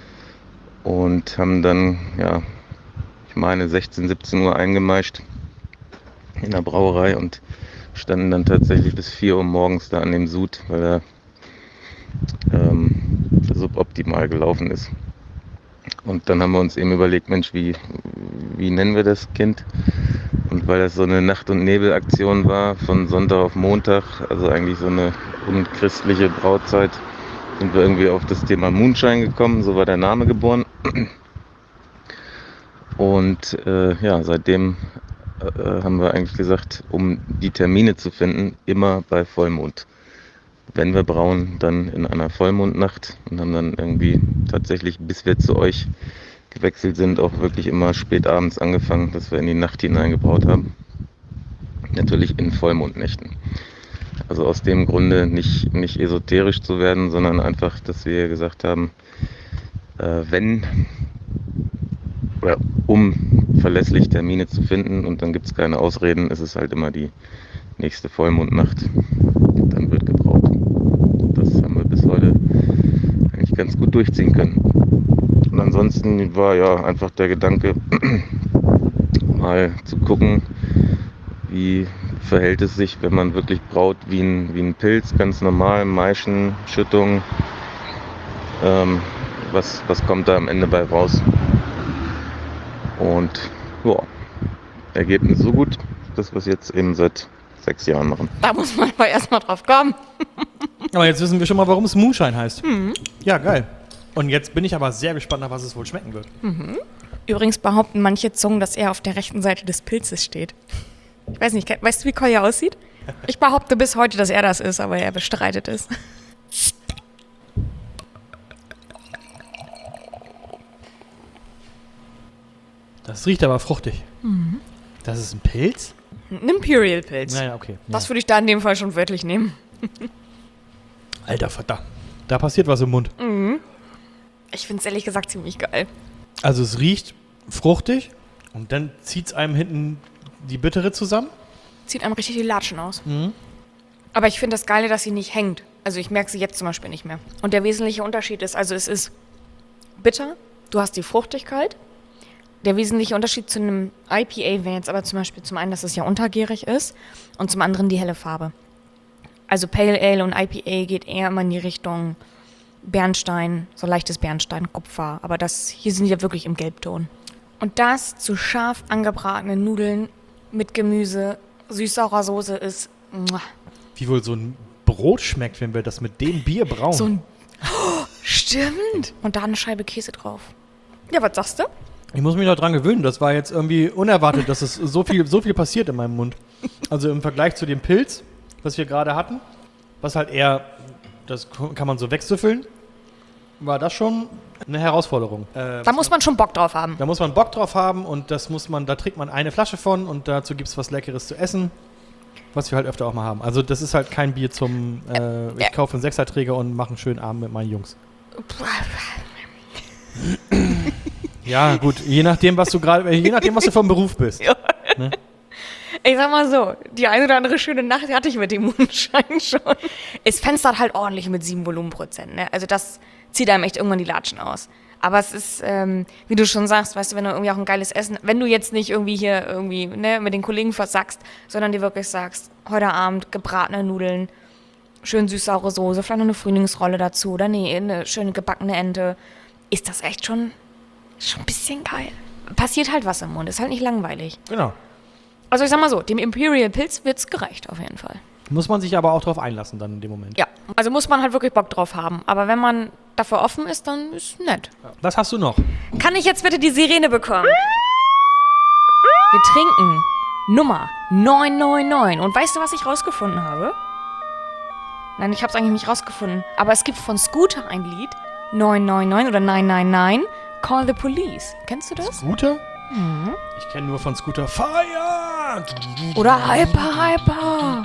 D: Und haben dann, ja, ich meine sechzehn, siebzehn Uhr eingemeischt in der Brauerei und standen dann tatsächlich bis vier Uhr morgens da an dem Sud, weil er ähm, suboptimal gelaufen ist. Und dann haben wir uns eben überlegt, Mensch, wie, wie nennen wir das Kind? Und weil das so eine Nacht- und Nebelaktion war, von Sonntag auf Montag, also eigentlich so eine unchristliche Brautzeit, sind wir irgendwie auf das Thema Moonshine gekommen, so war der Name geboren. Und äh, ja, seitdem äh, haben wir eigentlich gesagt, um die Termine zu finden, immer bei Vollmond. Wenn wir brauen, dann in einer Vollmondnacht und haben dann irgendwie tatsächlich, bis wir zu euch gewechselt sind, auch wirklich immer spät abends angefangen, dass wir in die Nacht hineingebraut haben. Natürlich in Vollmondnächten. Also aus dem Grunde nicht, nicht esoterisch zu werden, sondern einfach, dass wir gesagt haben, äh, wenn oder um verlässlich Termine zu finden und dann gibt es keine Ausreden, ist es halt immer die nächste Vollmondnacht. Dann wird gebraut. Das haben wir bis heute eigentlich ganz gut durchziehen können. Und ansonsten war ja einfach der Gedanke, mal zu gucken, wie verhält es sich, wenn man wirklich braut wie ein, wie ein Pilz, ganz normal, Maischen, Schüttung. Ähm, was, was kommt da am Ende bei raus? Und ja, Ergebnis so gut, dass wir es jetzt eben seit sechs Jahren machen.
B: Da muss man aber erstmal drauf kommen.
A: Aber jetzt wissen wir schon mal, warum es Moonshine heißt. Mhm. Ja, geil. Und jetzt bin ich aber sehr gespannt, nach was es wohl schmecken wird.
B: Mhm. Übrigens behaupten manche Zungen, dass er auf der rechten Seite des Pilzes steht. Ich weiß nicht, weißt du, wie Kolja aussieht? Ich behaupte bis heute, dass er das ist, aber er bestreitet es.
A: Das riecht aber fruchtig. Mhm. Das ist ein Pilz?
B: Ein Imperial-Pilz.
A: Naja, okay.
B: Das
A: ja.
B: würde ich da in dem Fall schon wörtlich nehmen.
A: Alter Vater. Da passiert was im Mund.
B: Mhm. Ich finde es ehrlich gesagt ziemlich geil.
A: Also es riecht fruchtig und dann zieht es einem hinten die Bittere zusammen.
B: Zieht einem richtig die Latschen aus.
A: Mhm.
B: Aber ich finde das Geile, dass sie nicht hängt. Also ich merke sie jetzt zum Beispiel nicht mehr. Und der wesentliche Unterschied ist, also es ist bitter, du hast die Fruchtigkeit. Der wesentliche Unterschied zu einem I P A wäre jetzt aber zum Beispiel zum einen, dass es ja untergärig ist und zum anderen die helle Farbe. Also Pale Ale und I P A geht eher immer in die Richtung Bernstein, so leichtes Bernstein, Kupfer. Aber das hier sind ja wirklich im Gelbton. Und das zu scharf angebratenen Nudeln mit Gemüse, süß-saurer Soße ist... Muah.
A: Wie wohl so ein Brot schmeckt, wenn wir das mit dem Bier brauen.
B: So ein... Oh, stimmt! Und da eine Scheibe Käse drauf. Ja, was sagst du?
A: Ich muss mich noch dran gewöhnen. Das war jetzt irgendwie unerwartet, dass es so viel, so viel passiert in meinem Mund. Also im Vergleich zu dem Pilz, was wir gerade hatten, was halt eher, das kann man so wegsüffeln, war das schon eine Herausforderung. Äh,
B: da muss man schon Bock drauf haben.
A: Da muss man Bock drauf haben und das muss man, da trinkt man eine Flasche von und dazu gibt es was Leckeres zu essen, was wir halt öfter auch mal haben. Also das ist halt kein Bier zum, äh, ich kaufe einen Sechserträger und mache einen schönen Abend mit meinen Jungs. Ja, gut, je nachdem, was du gerade, je nachdem, was du vom Beruf bist.
B: Ja.
A: Ne?
B: Ich sag mal so, die eine oder andere schöne Nacht hatte ich mit dem Mondschein schon. Es fenstert halt ordentlich mit sieben Volumenprozent, ne? Also das zieht einem echt irgendwann die Latschen aus. Aber es ist, ähm, wie du schon sagst, weißt du, wenn du irgendwie auch ein geiles Essen, wenn du jetzt nicht irgendwie hier irgendwie, ne, mit den Kollegen versackst, sondern dir wirklich sagst, heute Abend gebratene Nudeln, schön süß-saure Soße, vielleicht noch eine Frühlingsrolle dazu oder nee, eine schöne gebackene Ente, ist das echt schon, schon ein bisschen geil. Passiert halt was im Mund, ist halt nicht langweilig.
A: Genau.
B: Also ich sag mal so, dem Imperial Pilz wird's gereicht auf jeden Fall.
A: Muss man sich aber auch drauf einlassen dann in dem Moment.
B: Ja, also muss man halt wirklich Bock drauf haben. Aber wenn man dafür offen ist, dann ist nett.
A: Was hast du noch?
B: Kann ich jetzt bitte die Sirene bekommen? Wir trinken Nummer neun neun neun. Und weißt du, was ich rausgefunden habe? Nein, ich hab's eigentlich nicht rausgefunden. Aber es gibt von Scooter ein Lied, neun neun neun oder neun neun neun, Call the Police. Kennst du das?
A: Scooter?
B: Mhm.
A: Ich kenne nur von Scooter Fire!
B: Oder Hyper, Hyper!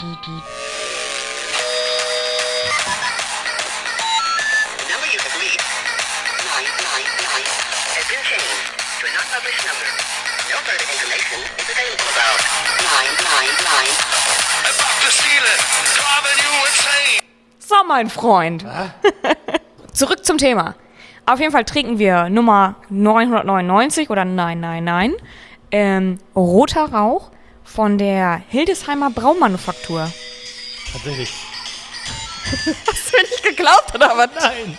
B: So, mein Freund. Zurück zum Thema. Auf jeden Fall trinken wir Nummer neunhundertneunundneunzig oder neun neun neun. Ähm, roter Rauch von der Hildesheimer Braumanufaktur.
A: Tatsächlich.
B: Hast du mir nicht geglaubt, oder was?
A: Nein.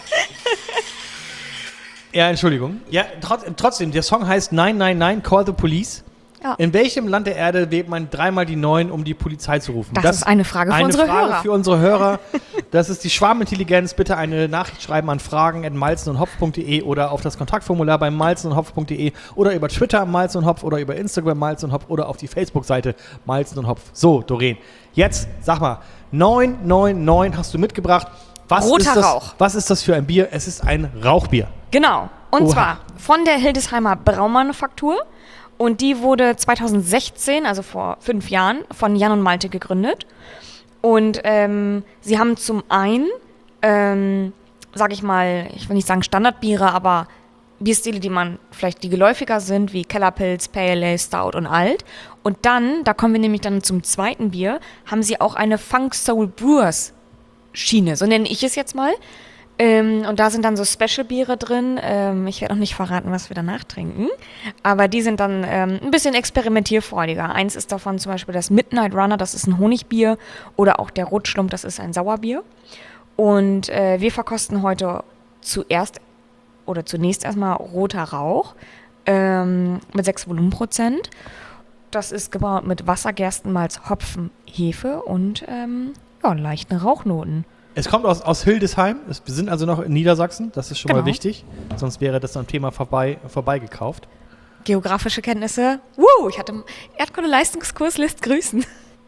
A: Ja, Entschuldigung. Ja, trot, trotzdem, der Song heißt neun neun neun, Call the Police.
B: Ja.
A: In welchem Land der Erde wählt man dreimal die neun, um die Polizei zu rufen?
B: Das ist eine Frage für
A: eine
B: unsere
A: Frage
B: Hörer.
A: für unsere Hörer. Das ist die Schwarmintelligenz. Bitte eine Nachricht schreiben an fragen at malzen und hopf punkt de oder auf das Kontaktformular bei malzen und hopf punkt de oder über Twitter Malzen und Hopf oder über Instagram Malzen und Hopf oder auf die Facebook-Seite Malzen und Hopf. So, Doreen, jetzt sag mal, neun neun neun hast du mitgebracht. Was
B: Roter
A: ist das,
B: Rauch.
A: Was ist das für ein Bier? Es ist ein Rauchbier.
B: Genau. Und
A: Oha.
B: zwar von der Hildesheimer Braumanufaktur. Und die wurde zweitausendsechzehn, also vor fünf Jahren, von Jan und Malte gegründet. Und ähm, sie haben zum einen, ähm, sag ich mal, ich will nicht sagen Standardbiere, aber Bierstile, die man vielleicht die geläufiger sind, wie Kellerpilz, Pale Ale, Stout und Alt. Und dann, da kommen wir nämlich dann zum zweiten Bier, haben sie auch eine Funk Soul Brewers Schiene, so nenne ich es jetzt mal. Ähm, und da sind dann so Special-Biere drin. Ähm, ich werde noch nicht verraten, was wir danach trinken. Aber die sind dann ähm, ein bisschen experimentierfreudiger. Eins ist davon zum Beispiel das Midnight Runner, das ist ein Honigbier. Oder auch der Rotschlump, das ist ein Sauerbier. Und äh, wir verkosten heute zuerst oder zunächst erstmal Roter Rauch ähm, mit sechs Volumenprozent. Das ist gebraut mit Wasser, Gerstenmalz, Hopfen, Hefe und ähm, ja, leichten Rauchnoten.
A: Es kommt aus, aus Hildesheim. Es, wir sind also noch in Niedersachsen. Das ist schon
B: Genau.
A: mal wichtig. Sonst wäre das am Thema vorbei, vorbeigekauft.
B: Geografische Kenntnisse. Woo, ich hatte einen Erdkunde-Leistungskurs, lässt grüßen.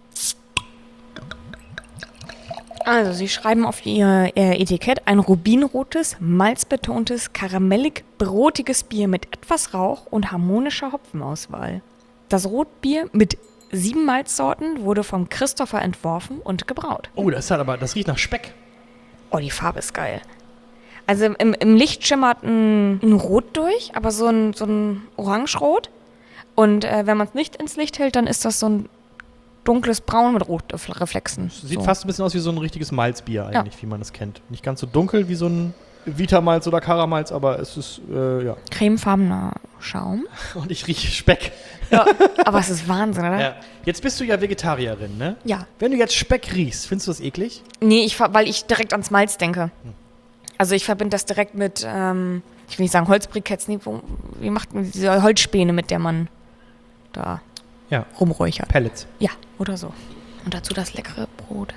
B: Also, sie schreiben auf ihr, ihr Etikett ein rubinrotes, malzbetontes, karamellig-brotiges Bier mit etwas Rauch und harmonischer Hopfenauswahl. Das Rotbier mit sieben Malzsorten wurde vom Christopher entworfen und gebraut.
A: Oh, das hat aber, das riecht nach Speck.
B: Oh, die Farbe ist geil. Also im, im Licht schimmert ein, ein Rot durch, aber so ein, so ein Orangerot. Und äh, wenn man es nicht ins Licht hält, dann ist das so ein dunkles Braun mit Rotreflexen.
A: Sieht
B: so.
A: fast ein bisschen aus wie so ein richtiges Malzbier eigentlich, ja. Wie man es kennt. Nicht ganz so dunkel wie so ein Vitamalz oder Karamalz, aber es ist, äh, ja.
B: Cremefarbener Schaum.
A: Und ich rieche Speck.
B: Ja, aber es ist Wahnsinn, oder?
A: Ja. Jetzt bist du ja Vegetarierin, ne?
B: Ja.
A: Wenn du jetzt Speck riechst, findest du das eklig?
B: Nee, ich, ver- weil ich direkt ans Malz denke. Also ich verbinde das direkt mit, ähm, ich will nicht sagen Holzbriketts, nee, wo, wie macht man diese Holzspäne, mit der man da
A: Ja.
B: rumräuchert.
A: Pellets.
B: Ja, oder so. Und dazu das leckere Brot.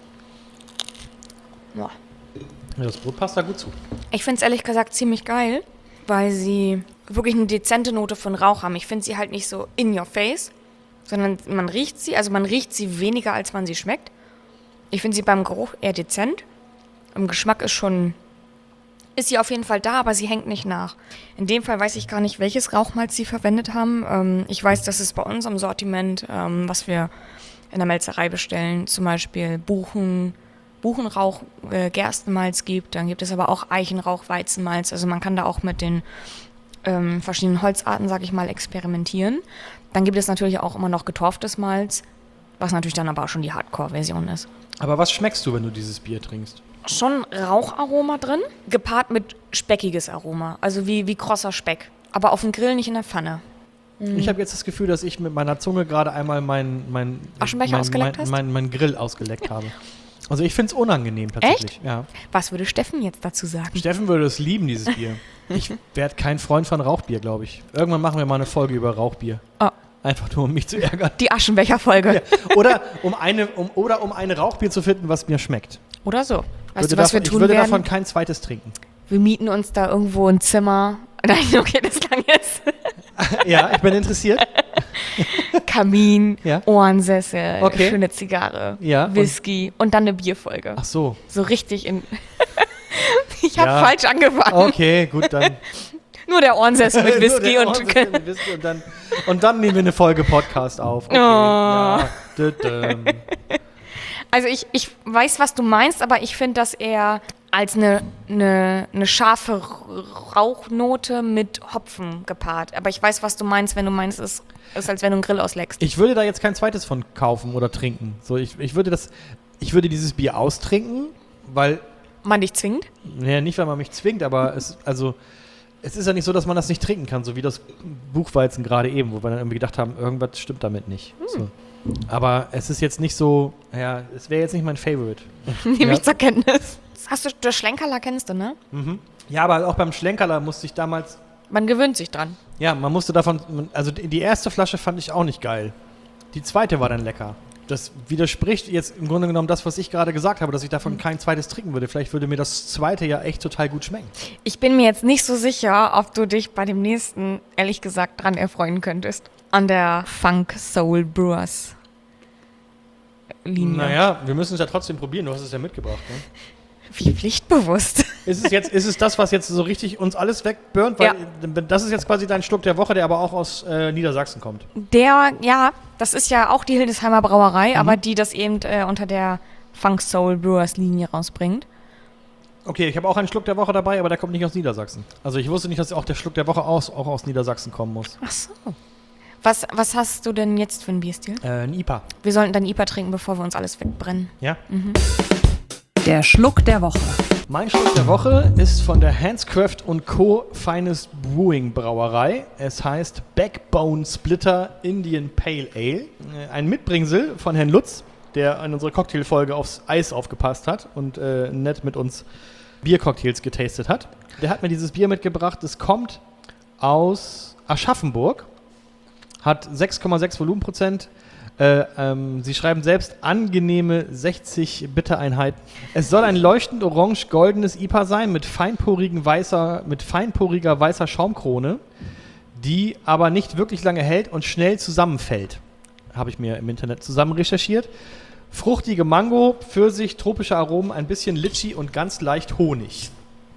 B: Ja.
A: Ja, das Brot passt da gut zu.
B: Ich finde es ehrlich gesagt ziemlich geil, weil sie wirklich eine dezente Note von Rauch haben. Ich finde sie halt nicht so in your face, sondern man riecht sie, also man riecht sie weniger, als man sie schmeckt. Ich finde sie beim Geruch eher dezent. Im Geschmack ist schon, ist sie auf jeden Fall da, aber sie hängt nicht nach. In dem Fall weiß ich gar nicht, welches Rauchmalz sie verwendet haben. Ähm, ich weiß, dass es bei uns im Sortiment, ähm, was wir in der Melzerei bestellen, zum Beispiel Buchen, Buchenrauch, äh, Gerstenmalz gibt. Dann gibt es aber auch Eichenrauch, Weizenmalz. Also man kann da auch mit den ähm, verschiedenen Holzarten, sag ich mal, experimentieren. Dann gibt es natürlich auch immer noch getorftes Malz, was natürlich dann aber auch schon die Hardcore-Version ist.
A: Aber was schmeckst du, wenn du dieses Bier trinkst?
B: Schon Raucharoma drin, gepaart mit speckiges Aroma. Also wie, wie krosser Speck. Aber auf dem Grill, nicht in der Pfanne.
A: Ich habe jetzt das Gefühl, dass ich mit meiner Zunge gerade einmal mein, mein,
B: Aschenbecher
A: mein,
B: ausgeleckt
A: mein,
B: hast?
A: mein, mein Grill ausgeleckt habe. Also ich finde es unangenehm tatsächlich. Ja.
B: Was würde Steffen jetzt dazu sagen?
A: Steffen würde es lieben, dieses Bier. Ich werde kein Freund von Rauchbier, glaube ich. Irgendwann machen wir mal eine Folge über Rauchbier.
B: Oh.
A: Einfach nur, um mich zu ärgern.
B: Die Aschenbecher-Folge.
A: Ja. Oder, um eine, um, oder um ein Rauchbier zu finden, was mir schmeckt.
B: Oder so. Weißt
A: würde
B: du, was
A: davon,
B: wir tun
A: ich würde
B: werden?
A: davon kein zweites trinken.
B: Wir mieten uns da irgendwo ein Zimmer. Nein, okay, das klang jetzt.
A: Ja, ich bin interessiert.
B: Kamin,
A: Ja.
B: Ohrensessel,
A: Okay.
B: schöne Zigarre,
A: Ja, und-
B: Whisky und, dann eine Bierfolge.
A: Ach so.
B: So richtig in... ich habe
A: Ja.
B: falsch angefangen.
A: Okay, gut, dann.
B: Nur der Ohrensessel mit
A: Nur
B: Whisky
A: der
B: und...
A: Ohrensessel mit Whisky und dann, und dann nehmen wir eine Folge Podcast auf. Okay,
B: Oh.
A: ja. Dö, düm.
B: Also ich, ich weiß, was du meinst, aber ich finde das eher als eine, eine, eine scharfe Rauchnote mit Hopfen gepaart. Aber ich weiß, was du meinst, wenn du meinst, es ist, als wenn du einen Grill ausleckst.
A: Ich würde da jetzt kein zweites von kaufen oder trinken. So, ich, ich würde das, ich würde dieses Bier austrinken, weil,
B: Man dich zwingt?
A: naja, nicht weil man mich zwingt, aber es, also, Es ist ja nicht so, dass man das nicht trinken kann, so wie das Buchweizen gerade eben, wo wir dann irgendwie gedacht haben, irgendwas stimmt damit nicht.
B: Hm.
A: So. Aber es ist jetzt nicht so, ja, es wäre jetzt nicht mein Favorite.
B: Nehme
A: Ja.
B: ich zur Kenntnis. Hast du, das Schlenkerler kennst du, ne?
A: Mhm. Ja, aber auch beim Schlenkerler musste ich damals,
B: Man gewöhnt sich dran.
A: ja, man musste davon, also die erste Flasche fand ich auch nicht geil. Die zweite war dann lecker. Das widerspricht jetzt im Grunde genommen das, was ich gerade gesagt habe, dass ich davon kein zweites trinken würde. Vielleicht würde mir das zweite ja echt total gut schmecken.
B: Ich bin mir jetzt nicht so sicher, ob du dich bei dem nächsten, ehrlich gesagt, dran erfreuen könntest. An der Funk Soul Brewers Linie.
A: Naja, wir müssen es ja trotzdem probieren. Du hast es ja mitgebracht, ne?
B: Wie pflichtbewusst.
A: Ist es jetzt, ist es das, was jetzt so richtig uns alles wegburnt? Weil
B: Ja.
A: das ist jetzt quasi dein Schluck der Woche, der aber auch aus äh, Niedersachsen kommt.
B: Der, ja, das ist ja auch die Hildesheimer Brauerei, aber die das eben äh, unter der Funk Soul Brewers Linie rausbringt.
A: Okay, ich habe auch einen Schluck der Woche dabei, aber der kommt nicht aus Niedersachsen. Also ich wusste nicht, dass auch der Schluck der Woche aus, auch aus Niedersachsen kommen muss.
B: Ach so. Was, was hast du denn jetzt für einen Bierstil?
A: Äh, ein I P A.
B: Wir sollten dann I P A trinken, bevor wir uns alles wegbrennen.
A: Ja?
C: Der Schluck der Woche.
A: Mein Schluck der Woche ist von der Hanscraft und Co. Finest Brewing Brauerei. Es heißt Backbone Splitter Indian Pale Ale. Äh, Ein Mitbringsel von Herrn Lutz, der in unserer Cocktailfolge aufs Eis aufgepasst hat und äh, nett mit uns Biercocktails getastet hat. Der hat mir dieses Bier mitgebracht. Es kommt aus Aschaffenburg, hat sechs Komma sechs Volumenprozent. Äh, ähm, sie schreiben selbst angenehme sechzig Bittereinheiten. Es soll ein leuchtend orange-goldenes I P A sein mit, feinporigen weißer, mit feinporiger weißer Schaumkrone, die aber nicht wirklich lange hält und schnell zusammenfällt. Habe ich mir im Internet zusammen recherchiert. Fruchtige Mango, Pfirsich, tropische Aromen, ein bisschen Litschi und ganz leicht Honig.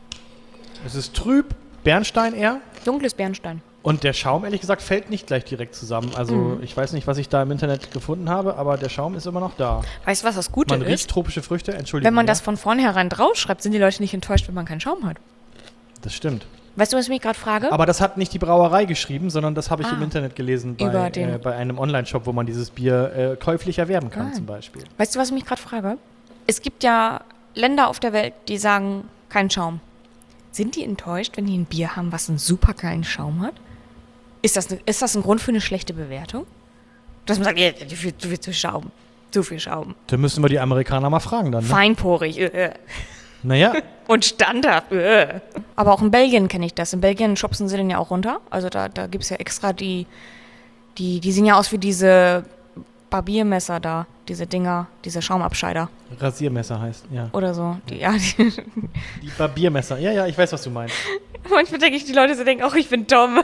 A: Es ist trüb, Bernstein eher.
B: Dunkles Bernstein.
A: Und der Schaum, ehrlich gesagt, fällt nicht gleich direkt zusammen. Also
B: Mhm.
A: ich weiß nicht, was ich da im Internet gefunden habe, aber der Schaum ist immer noch da.
B: Weißt du, was das Gute
A: Man riecht
B: ist?
A: tropische Früchte, Entschuldigung.
B: Wenn man
A: ja?
B: das von vornherein draufschreibt, sind die Leute nicht enttäuscht, wenn man keinen Schaum hat.
A: Das stimmt.
B: Weißt du, was ich mich gerade frage?
A: Aber das hat nicht die Brauerei geschrieben, sondern das habe ich
B: Ah.
A: im Internet gelesen
B: Über
A: bei,
B: den-
A: äh, bei einem Online-Shop, wo man dieses Bier äh, käuflich erwerben kann
B: Ah.
A: zum Beispiel.
B: Weißt du, was ich mich gerade frage? Es gibt ja Länder auf der Welt, die sagen, kein Schaum. Sind die enttäuscht, wenn die ein Bier haben, was einen super geilen Schaum hat? Ist das, ne, ist das ein Grund für eine schlechte Bewertung? Dass man sagt, ja, zu viel, zu viel zu Schaum. Zu viel Schaum.
A: Da müssen wir die Amerikaner mal fragen dann. Ne?
B: Feinporig. Äh.
A: Naja,
B: Und standhaft. Äh. Aber auch in Belgien kenne ich das. In Belgien schubsen sie den ja auch runter. Also da, da gibt es ja extra die, die, die sehen ja aus wie diese Barbiermesser da. Diese Dinger, diese Schaumabscheider
A: Rasiermesser heißt, ja.
B: oder so. Die, ja, die,
A: Die Barbiermesser. Ja, ja, ich weiß, was du meinst.
B: manchmal denke ich, die Leute so denken, auch ich bin dumm.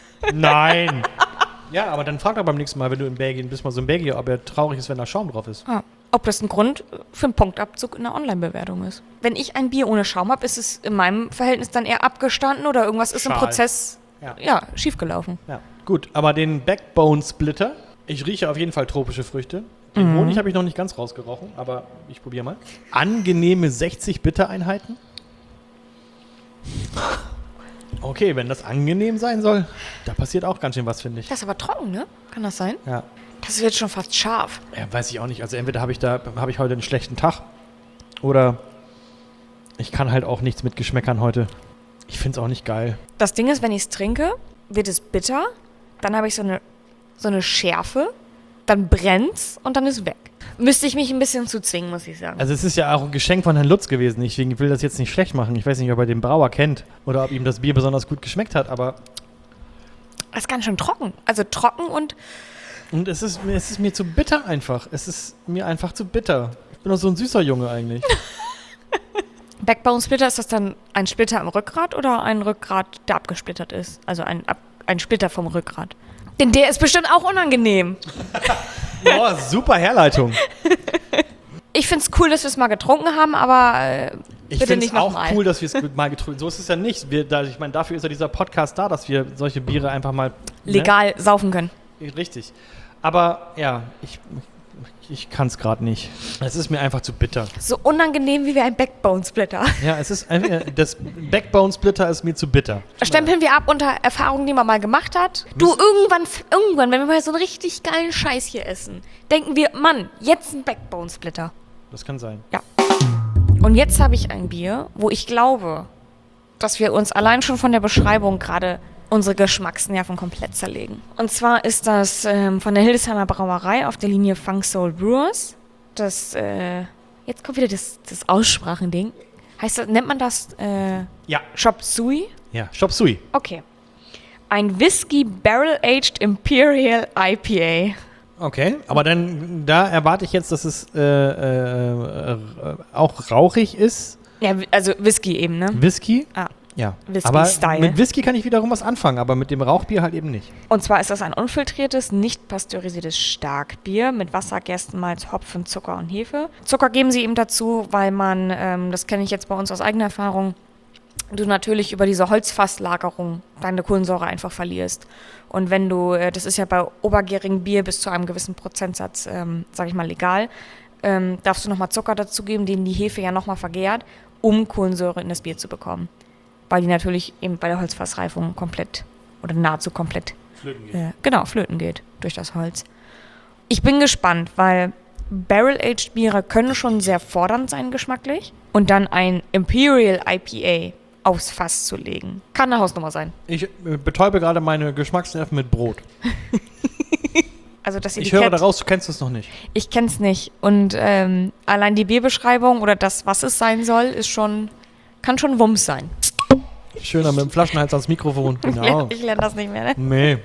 A: Nein. Ja, aber dann frag doch beim nächsten Mal, wenn du in Belgien bist, mal so ein Belgier, ob er traurig ist, wenn da Schaum drauf ist.
B: Ah, ob das ein Grund für einen Punktabzug in der Online-Bewertung ist. Wenn ich ein Bier ohne Schaum habe, ist es in meinem Verhältnis dann eher abgestanden oder irgendwas ist im
A: Schal.
B: Prozess
A: Ja.
B: ja, schiefgelaufen.
A: Ja, gut. Aber den Backbone Splitter, ich rieche auf jeden Fall tropische Früchte. Den
B: Mhm.
A: Honig habe ich noch nicht ganz rausgerochen, aber ich probiere mal. Angenehme sechzig Bittereinheiten. Okay, wenn das angenehm sein soll, da passiert auch ganz schön was, finde ich.
B: Das ist aber trocken, ne? Kann das sein?
A: Ja.
B: Das ist jetzt schon fast scharf.
A: Ja, weiß ich auch nicht. Also entweder habe ich da habe ich heute einen schlechten Tag oder ich kann halt auch nichts mit Geschmäckern heute. Ich finde es auch nicht geil.
B: Das Ding ist, wenn ich es trinke, wird es bitter, dann habe ich so eine, so eine Schärfe, dann brennt's und dann ist weg. Müsste ich mich ein bisschen zu zwingen, muss ich sagen.
A: Also es ist ja auch ein Geschenk von Herrn Lutz gewesen. Ich will das jetzt nicht schlecht machen. Ich weiß nicht, ob er den Brauer kennt oder ob ihm das Bier besonders gut geschmeckt hat, aber
B: Das ist ganz schön trocken. Also trocken und
A: und es ist, mir- es ist mir zu bitter einfach. Es ist mir einfach zu bitter. Ich bin doch so ein süßer Junge eigentlich.
B: Backbone Splitter, ist das dann ein Splitter im Rückgrat oder ein Rückgrat, der abgesplittert ist? Also ein, ab, ein Splitter vom Rückgrat. Denn der ist bestimmt auch unangenehm.
A: Boah, super Herleitung.
B: Ich finde es cool, dass wir es mal getrunken haben, aber äh,
A: Ich
B: bitte
A: finde
B: nicht
A: es auch
B: nochmal.
A: cool, dass wir es mal getrunken. So ist es ja nicht. Wir, da, ich meine, dafür ist ja dieser Podcast da, dass wir solche Biere einfach mal
B: Legal saufen können.
A: Ne? Richtig. Aber ja, ich, ich kann es gerade nicht. Es ist mir einfach zu bitter.
B: So unangenehm wie wir ein Backbone Splitter.
A: Ja, es ist ein, das Backbone Splitter ist mir zu bitter.
B: Stempeln wir ab unter Erfahrungen, die man mal gemacht hat. Du, irgendwann, irgendwann, wenn wir mal so einen richtig geilen Scheiß hier essen, denken wir, Mann, jetzt ein Backbone Splitter.
A: Das kann sein.
B: Und jetzt habe ich ein Bier, wo ich glaube, dass wir uns allein schon von der Beschreibung gerade unsere Geschmacksnerven komplett zerlegen. Und zwar ist das ähm, von der Hildesheimer Brauerei auf der Linie Funk Soul Brewers. Das, äh, jetzt kommt wieder das, das Aussprachending. Heißt das, nennt man das äh,
A: Ja.
B: Chop Suey?
A: Ja, Chop Suey.
B: Okay. Ein Whisky Barrel Aged Imperial I P A.
A: Okay, aber dann, da erwarte ich jetzt, dass es äh, äh, äh, auch rauchig ist.
B: Ja, also Whisky eben, ne?
A: Whisky?
B: Ah.
A: Ja.
B: Whisky-Style.
A: Aber mit Whisky kann ich wiederum was anfangen, aber mit dem Rauchbier halt eben nicht.
B: Und zwar ist das ein unfiltriertes, nicht pasteurisiertes Starkbier mit Wasser, Gerstenmalz, Hopfen, Zucker und Hefe. Zucker geben sie eben dazu, weil man, ähm, das kenne ich jetzt bei uns aus eigener Erfahrung, du natürlich über diese Holzfasslagerung deine Kohlensäure einfach verlierst. Und wenn du, äh, das ist ja bei obergärigem Bier bis zu einem gewissen Prozentsatz, ähm, sag ich mal, legal, ähm, darfst du nochmal Zucker dazugeben, den die Hefe ja nochmal vergärt, um Kohlensäure in das Bier zu bekommen. Weil die natürlich eben bei der Holzfassreifung komplett oder nahezu komplett
A: Flöten geht.
B: äh, genau, flöten geht durch das Holz. Ich bin gespannt, weil Barrel-Aged Biere können schon sehr fordernd sein geschmacklich und dann ein Imperial I P A aufs Fass zu legen. Kann eine Hausnummer sein.
A: Ich äh, betäube gerade meine Geschmacksnerven mit Brot.
B: Also das
A: Ich
B: Etikett,
A: höre daraus, du kennst es noch nicht.
B: ich kenn's nicht. Und ähm, allein die Bierbeschreibung oder das, was es sein soll, ist schon, kann schon Wumms sein.
A: Schöner mit dem Flaschenhals ans Mikrofon.
B: Ich
A: Genau.
B: lerne, ich lerne das nicht mehr, ne?
A: Nee.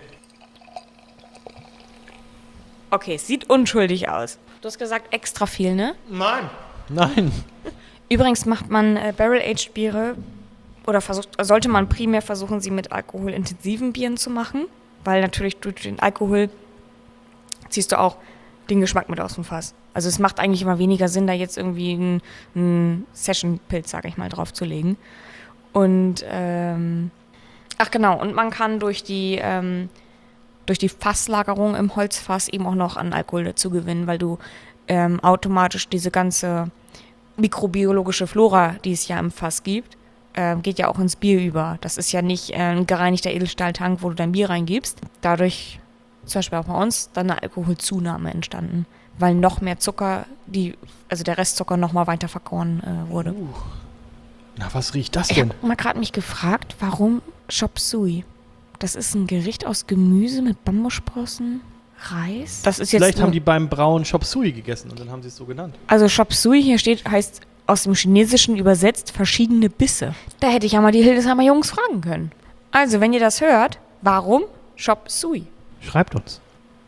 B: Okay, es sieht unschuldig aus. Du hast gesagt, extra viel, ne?
A: Nein. Nein.
B: Übrigens macht man äh, Barrel-Aged Biere oder versucht, sollte man primär versuchen, sie mit alkoholintensiven Bieren zu machen, weil natürlich durch den Alkohol ziehst du auch den Geschmack mit aus dem Fass. Also es macht eigentlich immer weniger Sinn, da jetzt irgendwie einen, einen Session-Pilz, sage ich mal, drauf zu legen. Und, ähm, ach genau, und man kann durch die, ähm, durch die Fasslagerung im Holzfass eben auch noch an Alkohol dazu gewinnen, weil du ähm, automatisch diese ganze mikrobiologische Flora, die es ja im Fass gibt, äh, geht ja auch ins Bier über. Das ist ja nicht äh, ein gereinigter Edelstahltank, wo du dein Bier reingibst. Dadurch, zum Beispiel auch bei uns, dann eine Alkoholzunahme entstanden, weil noch mehr Zucker, die, also der Restzucker noch mal weiter vergoren äh, wurde.
A: Uh. Na, was riecht das
B: Ich
A: denn?
B: habe mal gerade mich gefragt, warum Chop Suey? Das ist ein Gericht aus Gemüse mit Bambussprossen, Reis. Das ist jetzt
A: Vielleicht
B: nur,
A: haben die beim Brauen Chop Suey gegessen und dann haben sie es so genannt.
B: also Chop Suey hier steht, heißt aus dem Chinesischen übersetzt verschiedene Bisse. Da hätte ich ja mal die Hildesheimer Jungs fragen können. Also, wenn ihr das hört, warum Chop Suey?
A: Schreibt uns.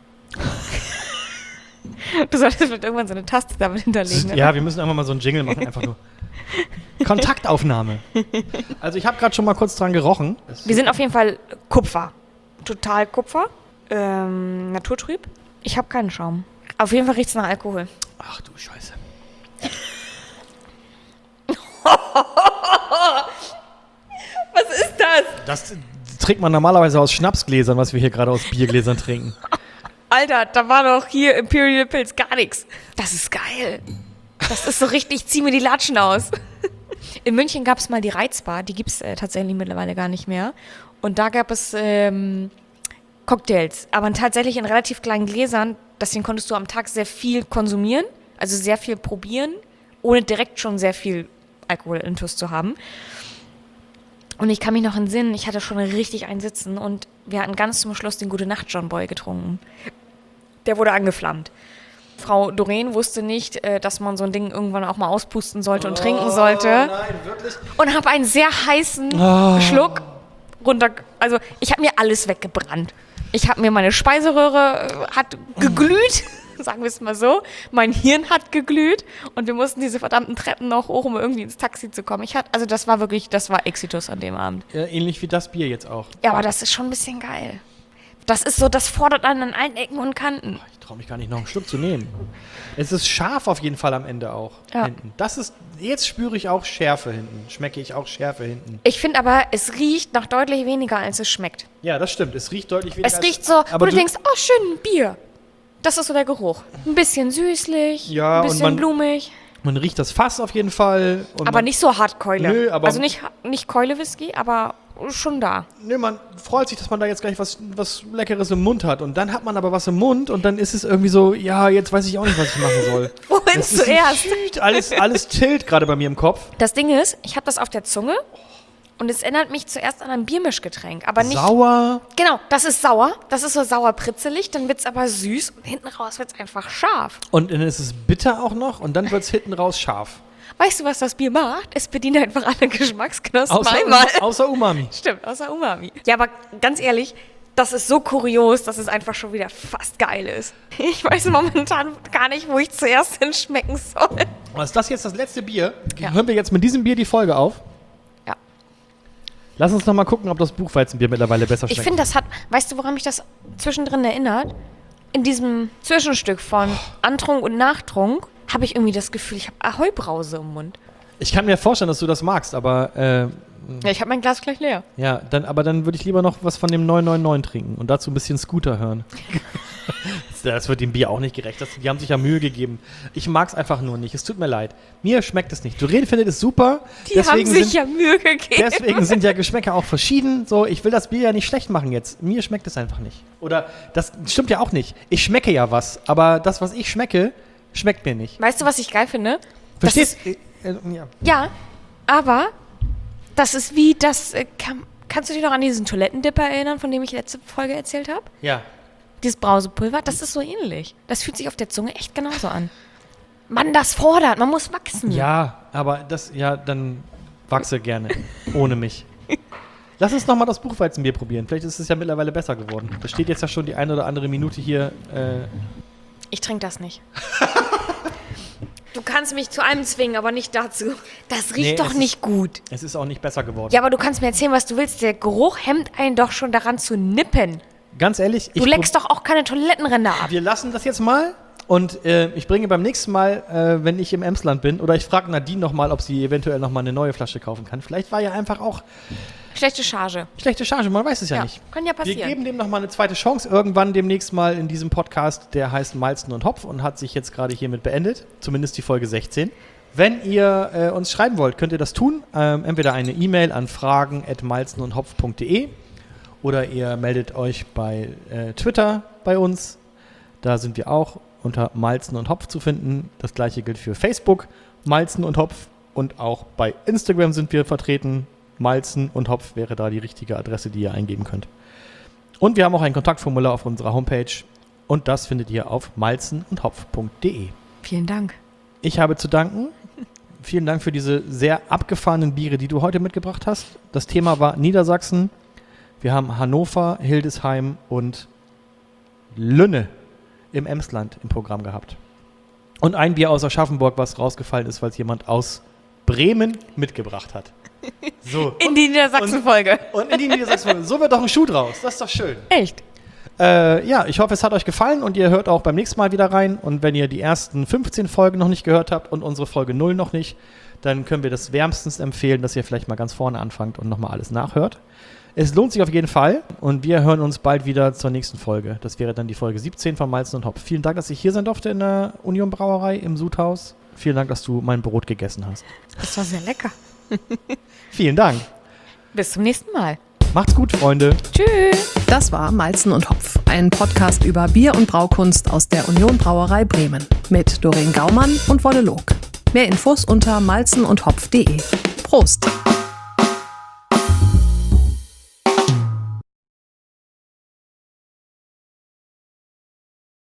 B: Du solltest vielleicht irgendwann so eine Taste damit hinterlegen. Ne?
A: Ja, wir müssen einfach mal so einen Jingle machen, einfach nur. Kontaktaufnahme. Also ich habe gerade schon mal kurz dran gerochen. Es-
B: Wir sind auf jeden Fall Kupfer. Total Kupfer. Ähm, naturtrüb. Ich habe keinen Schaum. Auf jeden Fall riecht es nach Alkohol.
A: Ach du Scheiße.
B: Was ist das?
A: Das trinkt man normalerweise aus Schnapsgläsern, was wir hier gerade aus Biergläsern trinken.
B: Alter, da war doch hier Imperial Pilz gar nichts. Das ist geil. Das ist so richtig, zieh mir die Latschen aus. In München gab es mal die Reizbar, die gibt es äh, tatsächlich mittlerweile gar nicht mehr. Und da gab es ähm, Cocktails, aber tatsächlich in relativ kleinen Gläsern. Deswegen konntest du am Tag sehr viel konsumieren, also sehr viel probieren, ohne direkt schon sehr viel Alkohol intus zu haben. Und ich kann mich noch entsinnen, ich hatte schon richtig einen Sitzen und wir hatten ganz zum Schluss den Gute-Nacht John Boy getrunken. Der wurde angeflammt. Frau Doreen wusste nicht, äh, dass man so ein Ding irgendwann auch mal auspusten sollte und trinken sollte.
A: Nein, wirklich?
B: Und habe einen sehr heißen
A: Oh.
B: Schluck runter. Also ich habe mir alles weggebrannt. Ich habe mir meine Speiseröhre äh, hat geglüht, sagen wir es mal so. Mein Hirn hat geglüht und wir mussten diese verdammten Treppen noch hoch, um irgendwie ins Taxi zu kommen. Ich hatte, also das war wirklich, das war Exitus an dem Abend.
A: Ja, ähnlich wie das Bier jetzt auch.
B: Ja, aber das ist schon ein bisschen geil. Das ist so, das fordert einen an allen Ecken und Kanten.
A: Ich traue mich gar nicht, noch einen Schluck zu nehmen. Es ist scharf auf jeden Fall am Ende auch.
B: Ja.
A: Hinten. Das ist, jetzt spüre ich auch Schärfe hinten. Schmecke ich auch Schärfe hinten.
B: Ich finde aber, es riecht nach deutlich weniger, als es schmeckt.
A: Ja, das stimmt. Es riecht deutlich weniger.
B: Es
A: als-
B: riecht so,
A: aber
B: wo du
A: du-
B: denkst, oh, schön, ein Bier. Das ist so der Geruch. Ein bisschen süßlich,
A: Ja,
B: ein
A: und
B: bisschen
A: man-
B: blumig.
A: Man riecht das Fass auf jeden Fall. Und
B: Aber
A: man,
B: nicht so hart Keule.
A: Nö, aber-
B: also nicht, nicht Keule-Whisky, aber schon da.
A: Nö, man freut sich, dass man da jetzt gleich was, was Leckeres im Mund hat. Und dann hat man aber was im Mund und dann ist es irgendwie so, ja, jetzt weiß ich auch nicht, was ich machen soll.
B: Wohin
A: Es ist
B: zuerst?
A: alles, alles chillt gerade bei mir im Kopf.
B: Das Ding ist, ich habe das auf der Zunge und es erinnert mich zuerst an ein Biermischgetränk, aber nicht...
A: Sauer.
B: Genau, das ist sauer, das ist so sauer-pritzelig, dann wird es aber süß und hinten raus wird es einfach scharf.
A: Und dann ist es bitter auch noch und dann wird es hinten raus scharf.
B: Weißt du, was das Bier macht? Es bedient einfach alle Geschmacksknospen
A: Außer,
B: einmal.
A: außer Umami.
B: Stimmt, außer Umami. Ja, aber ganz ehrlich, das ist so kurios, dass es einfach schon wieder fast geil ist. Ich weiß momentan gar nicht, wo ich zuerst hinschmecken soll.
A: Aber ist das jetzt das letzte Bier?
B: Ja.
A: Hören wir jetzt mit diesem Bier die Folge auf?
B: Ja.
A: Lass uns noch mal gucken, ob das Buchweizenbier mittlerweile besser schmeckt.
B: Ich finde, das hat, weißt du, woran mich das zwischendrin erinnert? In diesem Zwischenstück von Antrunk und Nachtrunk habe ich irgendwie das Gefühl, ich habe Ahoi-Brause im Mund.
A: Ich kann mir vorstellen, dass du das magst, aber äh,
B: Ja, ich habe mein Glas gleich leer.
A: ja, dann, aber dann würde ich lieber noch was von dem neun neun neun trinken und dazu ein bisschen Scooter hören. Das wird dem Bier auch nicht gerecht. Das, die haben sich ja Mühe gegeben. Ich mag es einfach nur nicht. Es tut mir leid. Mir schmeckt es nicht. Doreen findet es super.
B: Die
A: deswegen
B: haben sich
A: sind,
B: ja Mühe gegeben.
A: Deswegen sind ja Geschmäcker auch verschieden. So, ich will das Bier ja nicht schlecht machen jetzt. Mir schmeckt es einfach nicht. Oder das stimmt ja auch nicht. Ich schmecke ja was, aber das, was ich schmecke, schmeckt mir nicht.
B: Weißt du, was ich geil finde? Das
A: Verstehst
B: ist-
A: du? Äh, äh, ja.
B: Ja, aber das ist wie das. Äh, kann, kannst du dich noch an diesen Toilettendipper erinnern, von dem ich letzte Folge erzählt habe?
A: ja.
B: Dieses Brausepulver, das ist so ähnlich. Das fühlt sich auf der Zunge echt genauso an. Mann, das fordert, man muss wachsen.
A: Ja, aber das, ja, dann wachse gerne. Ohne mich. Lass uns nochmal das Buchweizenbier probieren. Vielleicht ist es ja mittlerweile besser geworden. Das steht jetzt ja schon die eine oder andere Minute hier. Äh,
B: Ich trinke das nicht. Du kannst mich zu einem zwingen, aber nicht dazu. Das riecht
A: Nee,
B: doch
A: es
B: nicht gut.
A: es ist auch nicht besser geworden.
B: Ja, aber du kannst mir erzählen, was du willst. Der Geruch hemmt einen doch schon daran zu nippen.
A: Ganz ehrlich,
B: Du
A: ich
B: leckst doch auch keine Toilettenränder ab.
A: wir lassen das jetzt mal. Und äh, ich bringe beim nächsten Mal, äh, wenn ich im Emsland bin, oder ich frage Nadine nochmal, ob sie eventuell nochmal eine neue Flasche kaufen kann. Vielleicht war ja einfach auch
B: Schlechte Charge.
A: schlechte Charge, man weiß es ja,
B: Ja,
A: nicht.
B: kann ja
A: Wir
B: passieren.
A: geben dem nochmal eine zweite Chance, irgendwann demnächst mal in diesem Podcast, der heißt Malzen und Hopf und hat sich jetzt gerade hiermit beendet, zumindest die Folge sechzehn. Wenn ihr äh, uns schreiben wollt, könnt ihr das tun. Ähm, entweder eine E-Mail an fragen at malzenundhopf punkt de oder ihr meldet euch bei äh, Twitter bei uns. Da sind wir auch unter Malzen und Hopf zu finden. Das gleiche gilt für Facebook, Malzen und Hopf. Und auch bei Instagram sind wir vertreten. Malzen und Hopf wäre da die richtige Adresse, die ihr eingeben könnt. Und wir haben auch ein Kontaktformular auf unserer Homepage. Und das findet ihr auf malzen und hopf punkt de.
B: Vielen Dank.
A: Ich habe zu danken. Vielen Dank für diese sehr abgefahrenen Biere, die du heute mitgebracht hast. Das Thema war Niedersachsen. Wir haben Hannover, Hildesheim und Lünne im Emsland im Programm gehabt. Und ein Bier aus Aschaffenburg, was rausgefallen ist, weil es jemand aus Bremen mitgebracht hat. So.
B: In die Niedersachsen-Folge.
A: Und in die Niedersachsen. So wird doch ein Schuh draus. Das ist doch schön.
B: Echt?
A: Äh, ja, ich hoffe, es hat euch gefallen und ihr hört auch beim nächsten Mal wieder rein. Und wenn ihr die ersten fünfzehn Folgen noch nicht gehört habt und unsere Folge null noch nicht, dann können wir das wärmstens empfehlen, dass ihr vielleicht mal ganz vorne anfangt und nochmal alles nachhört. Es lohnt sich auf jeden Fall und wir hören uns bald wieder zur nächsten Folge. Das wäre dann die Folge siebzehn von Malzen und Hopf. Vielen Dank, dass ich hier sein durfte in der Union Brauerei im Sudhaus. Vielen Dank, dass du mein Brot gegessen hast.
B: Das war sehr lecker.
A: Vielen Dank.
B: Bis zum nächsten Mal.
A: Macht's gut, Freunde.
B: Tschüss.
C: Das war Malzen und Hopf, ein Podcast über Bier und Braukunst aus der Union Brauerei Bremen mit Doreen Gaumann und Wolle Log. Mehr Infos unter malzen und hopf punkt de. Prost!